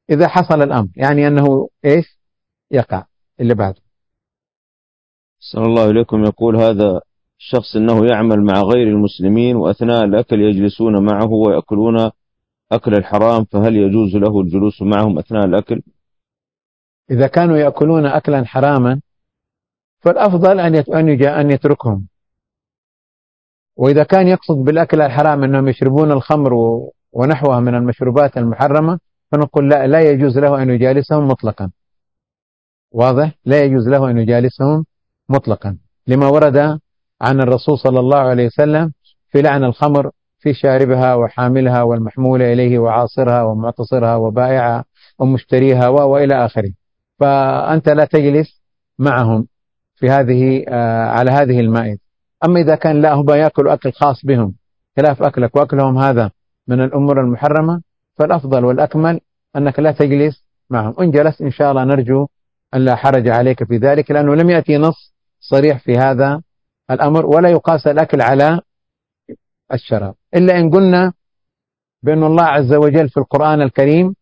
إذا حصل الأمر، يعني أنه إيش يقع. اللي بعده. صلى الله إليكم يقول هذا الشخص أنه يعمل مع غير المسلمين وأثناء الأكل يجلسون معه ويأكلون أكل الحرام، فهل يجوز له الجلوس معهم أثناء الأكل؟ إذا كانوا يأكلون أكلا حراما فالأفضل أن يتركهم. وإذا كان يقصد بالأكل الحرام أنهم يشربون الخمر ونحوها من المشروبات المحرمة فنقول لا يجوز له أن يجالسهم مطلقا. واضح؟ لا يجوز له أن يجالسهم مطلقا، لما ورد عن الرسول صلى الله عليه وسلم في لعن الخمر في شاربها وحاملها والمحمولة إليه وعاصرها ومعتصرها وبائعها ومشتريها وإلى آخره. فأنت لا تجلس معهم في على هذه المائدة. أما إذا كان لا، هم يأكلوا أكل خاص بهم خلاف أكلك وأكلهم هذا من الأمور المحرمة، فالأفضل والأكمل أنك لا تجلس معهم. إن جلست إن شاء الله نرجو أن لا حرج عليك في ذلك، لأنه لم يأتي نص صريح في هذا الأمر، ولا يقاس الأكل على الشراب، إلا إن قلنا بأن الله عز وجل في القرآن الكريم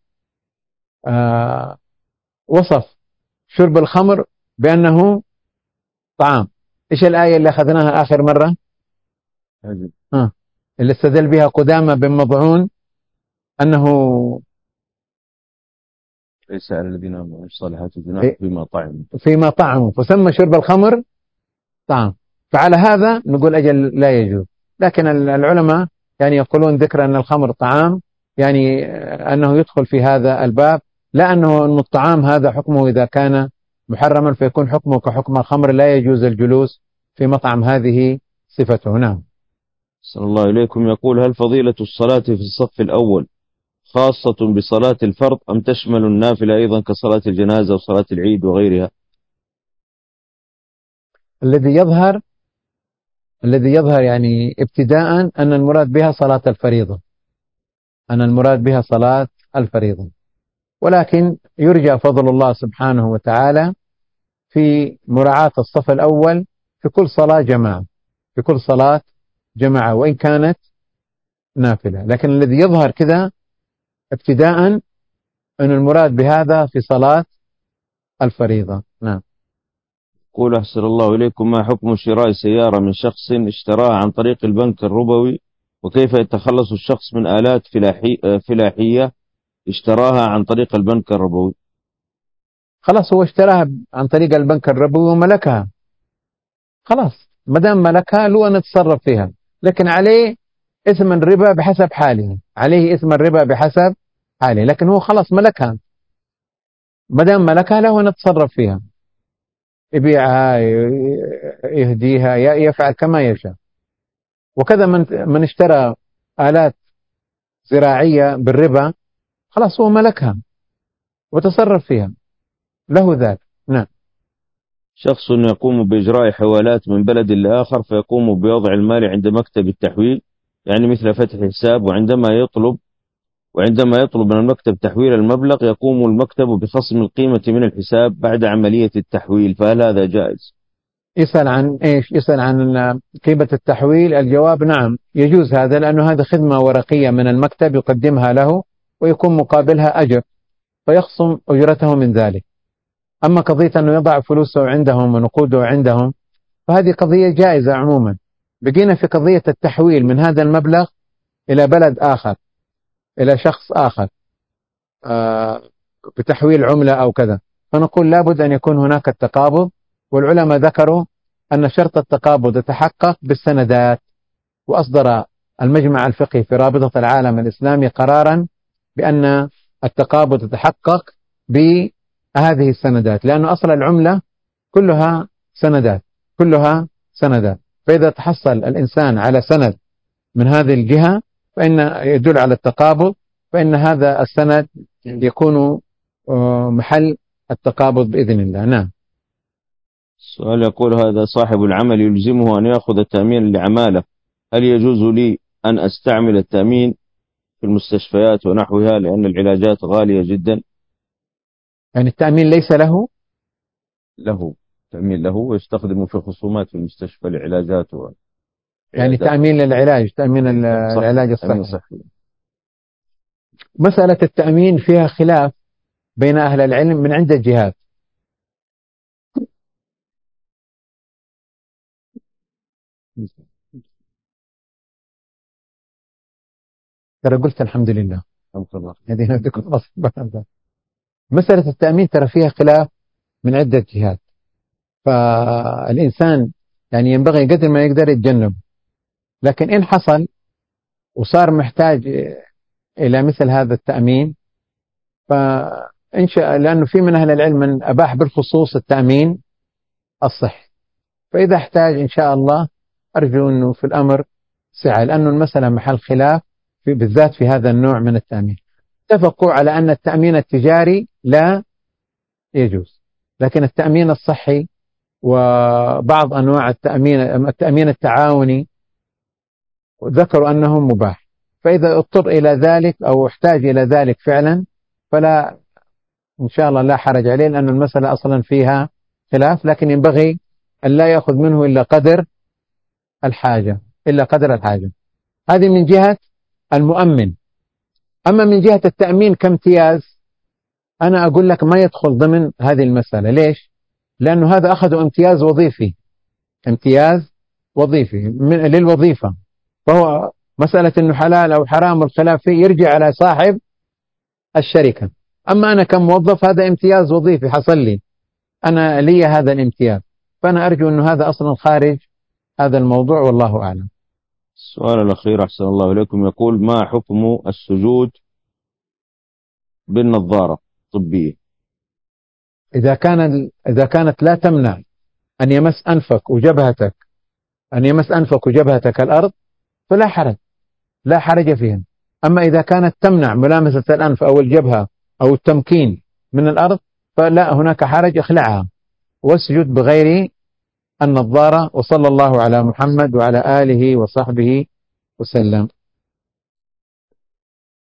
وصف شرب الخمر بأنه طعام. إيش الآية اللي أخذناها آخر مرة؟ اللي استدل بها قدامى بن مضعون أنه ليس على الذين آمنوا الصالحات جناح فيما طعموا فسمى شرب الخمر طعام. فعلى هذا نقول أجل لا يجوز. لكن العلماء يعني يقولون ذكر أن الخمر طعام يعني أنه يدخل في هذا الباب، لا أن الطعام هذا حكمه إذا كان محرما فيكون حكمه كحكم الخمر، لا يجوز الجلوس في مطعم، هذه صفته. نعم. صلى الله إليكم يقول هل فضيلة الصلاة في الصف الأول خاصة بصلاة الفرض أم تشمل النافلة أيضا كصلاة الجنازة وصلاة العيد وغيرها؟ الذي يظهر يعني ابتداء أن المراد بها صلاة الفريضة، ولكن يرجى فضل الله سبحانه وتعالى في مراعاة الصف الأول في كل صلاة جماعة وإن كانت نافلة. لكن الذي يظهر كذا ابتداء أن المراد بهذا في صلاة الفريضة. نعم. قول أحسن الله إليكم ما حكم شراء سيارة من شخص اشتراها عن طريق البنك الربوي، وكيف يتخلص الشخص من آلات فلاحية اشتراها عن طريق البنك الربوي؟ خلاص هو اشتراها عن طريق البنك الربوي وملكها، خلاص ما دام ملكها له أن يتصرف فيها، لكن عليه اسم الربا بحسب حاله، لكن هو خلاص ملكها، ما دام ملكها له أن يتصرف فيها، يبيعها يهديها يفعل كما يشاء. وكذا من اشترى آلات زراعية بالربا خلاص هو ملكها وتصرف فيها، له ذلك. نعم. شخص يقوم بإجراء حوالات من بلد لآخر فيقوم بوضع المال عند مكتب التحويل، يعني مثل فتح حساب، وعندما يطلب من المكتب تحويل المبلغ يقوم المكتب بخصم القيمة من الحساب بعد عملية التحويل، فهل هذا جائز؟ يسأل عن إيش؟ يسأل عن قيمة التحويل. الجواب نعم يجوز هذا، لأنه هذا خدمة ورقية من المكتب يقدمها له ويكون مقابلها أجر فيخصم أجرته من ذلك. أما قضية أنه يضع فلوسه عندهم ونقوده عندهم فهذه قضية جائزة عموما. بقينا في قضية التحويل من هذا المبلغ إلى بلد آخر، إلى شخص آخر بتحويل عملة أو كذا، فنقول لابد أن يكون هناك التقابض. والعلماء ذكروا أن شرط التقابض يتحقق بالسندات، وأصدر المجمع الفقهي في رابطة العالم الإسلامي قرارا بأن التقابض يتحقق بهذه السندات، لأن أصل العملة كلها سندات. فإذا تحصل الإنسان على سند من هذه الجهة فإن يدل على التقابض، فإن هذا السند يكون محل التقابض بإذن الله. نعم. السؤال يقول هذا صاحب العمل يلزمه أن يأخذ تأمين لعماله، هل يجوز لي أن أستعمل التأمين في المستشفيات ونحوها لأن العلاجات غالية جدا؟ يعني التأمين ليس له تأمين له ويستخدمه في خصومات في المستشفى لعلاجات يعني تأمين للعلاج، تأمين العلاج الصحي. مسألة التأمين فيها خلاف بين أهل العلم من عدة جهات. ترى قلت الحمد لله. هذه مسألة التأمين ترى فيها خلاف من عدة جهات، فالإنسان يعني ينبغي قدر ما يقدر يتجنب. لكن إن حصل وصار محتاج إلى مثل هذا التأمين، فإن شاء، لأنه في من أهل العلم من أباح بالخصوص التأمين الصحي، فإذا احتاج إن شاء الله أرجو أنه في الأمر سعة، لأنه المسألة محل خلاف بالذات في هذا النوع من التأمين. اتفقوا على أن التأمين التجاري لا يجوز، لكن التأمين الصحي وبعض أنواع التأمين التعاوني ذكروا أنه مباح. فإذا اضطر إلى ذلك أو احتاج إلى ذلك فعلا فلا، إن شاء الله لا حرج عليه، لأن المسألة أصلا فيها خلاف، لكن ينبغي أن لا يأخذ منه إلا قدر الحاجة، هذه من جهة المؤمن. أما من جهة التأمين كامتياز، أنا أقول لك ما يدخل ضمن هذه المسألة. ليش؟ لأنه هذا أخذوا امتياز وظيفي للوظيفة، فهو مسألة أنه حلال أو حرام والخلاف فيه يرجع على صاحب الشركة. أما أنا كموظف هذا امتياز وظيفي حصل لي، أنا لي هذا الامتياز، فأنا أرجو أنه هذا أصلا خارج هذا الموضوع، والله أعلم. السؤال الأخير أحسن الله إليكم، يقول: ما حكم السجود بالنظارة الطبية؟ إذا كانت لا تمنع أن يمس أنفك وجبهتك الأرض فلا حرج، لا حرج فيها. أما إذا كانت تمنع ملامسة الأنف أو الجبهة أو التمكين من الأرض فلا، هناك حرج، اخلعها واسجد بغير النظارة. وصلى الله على محمد وعلى آله وصحبه وسلم.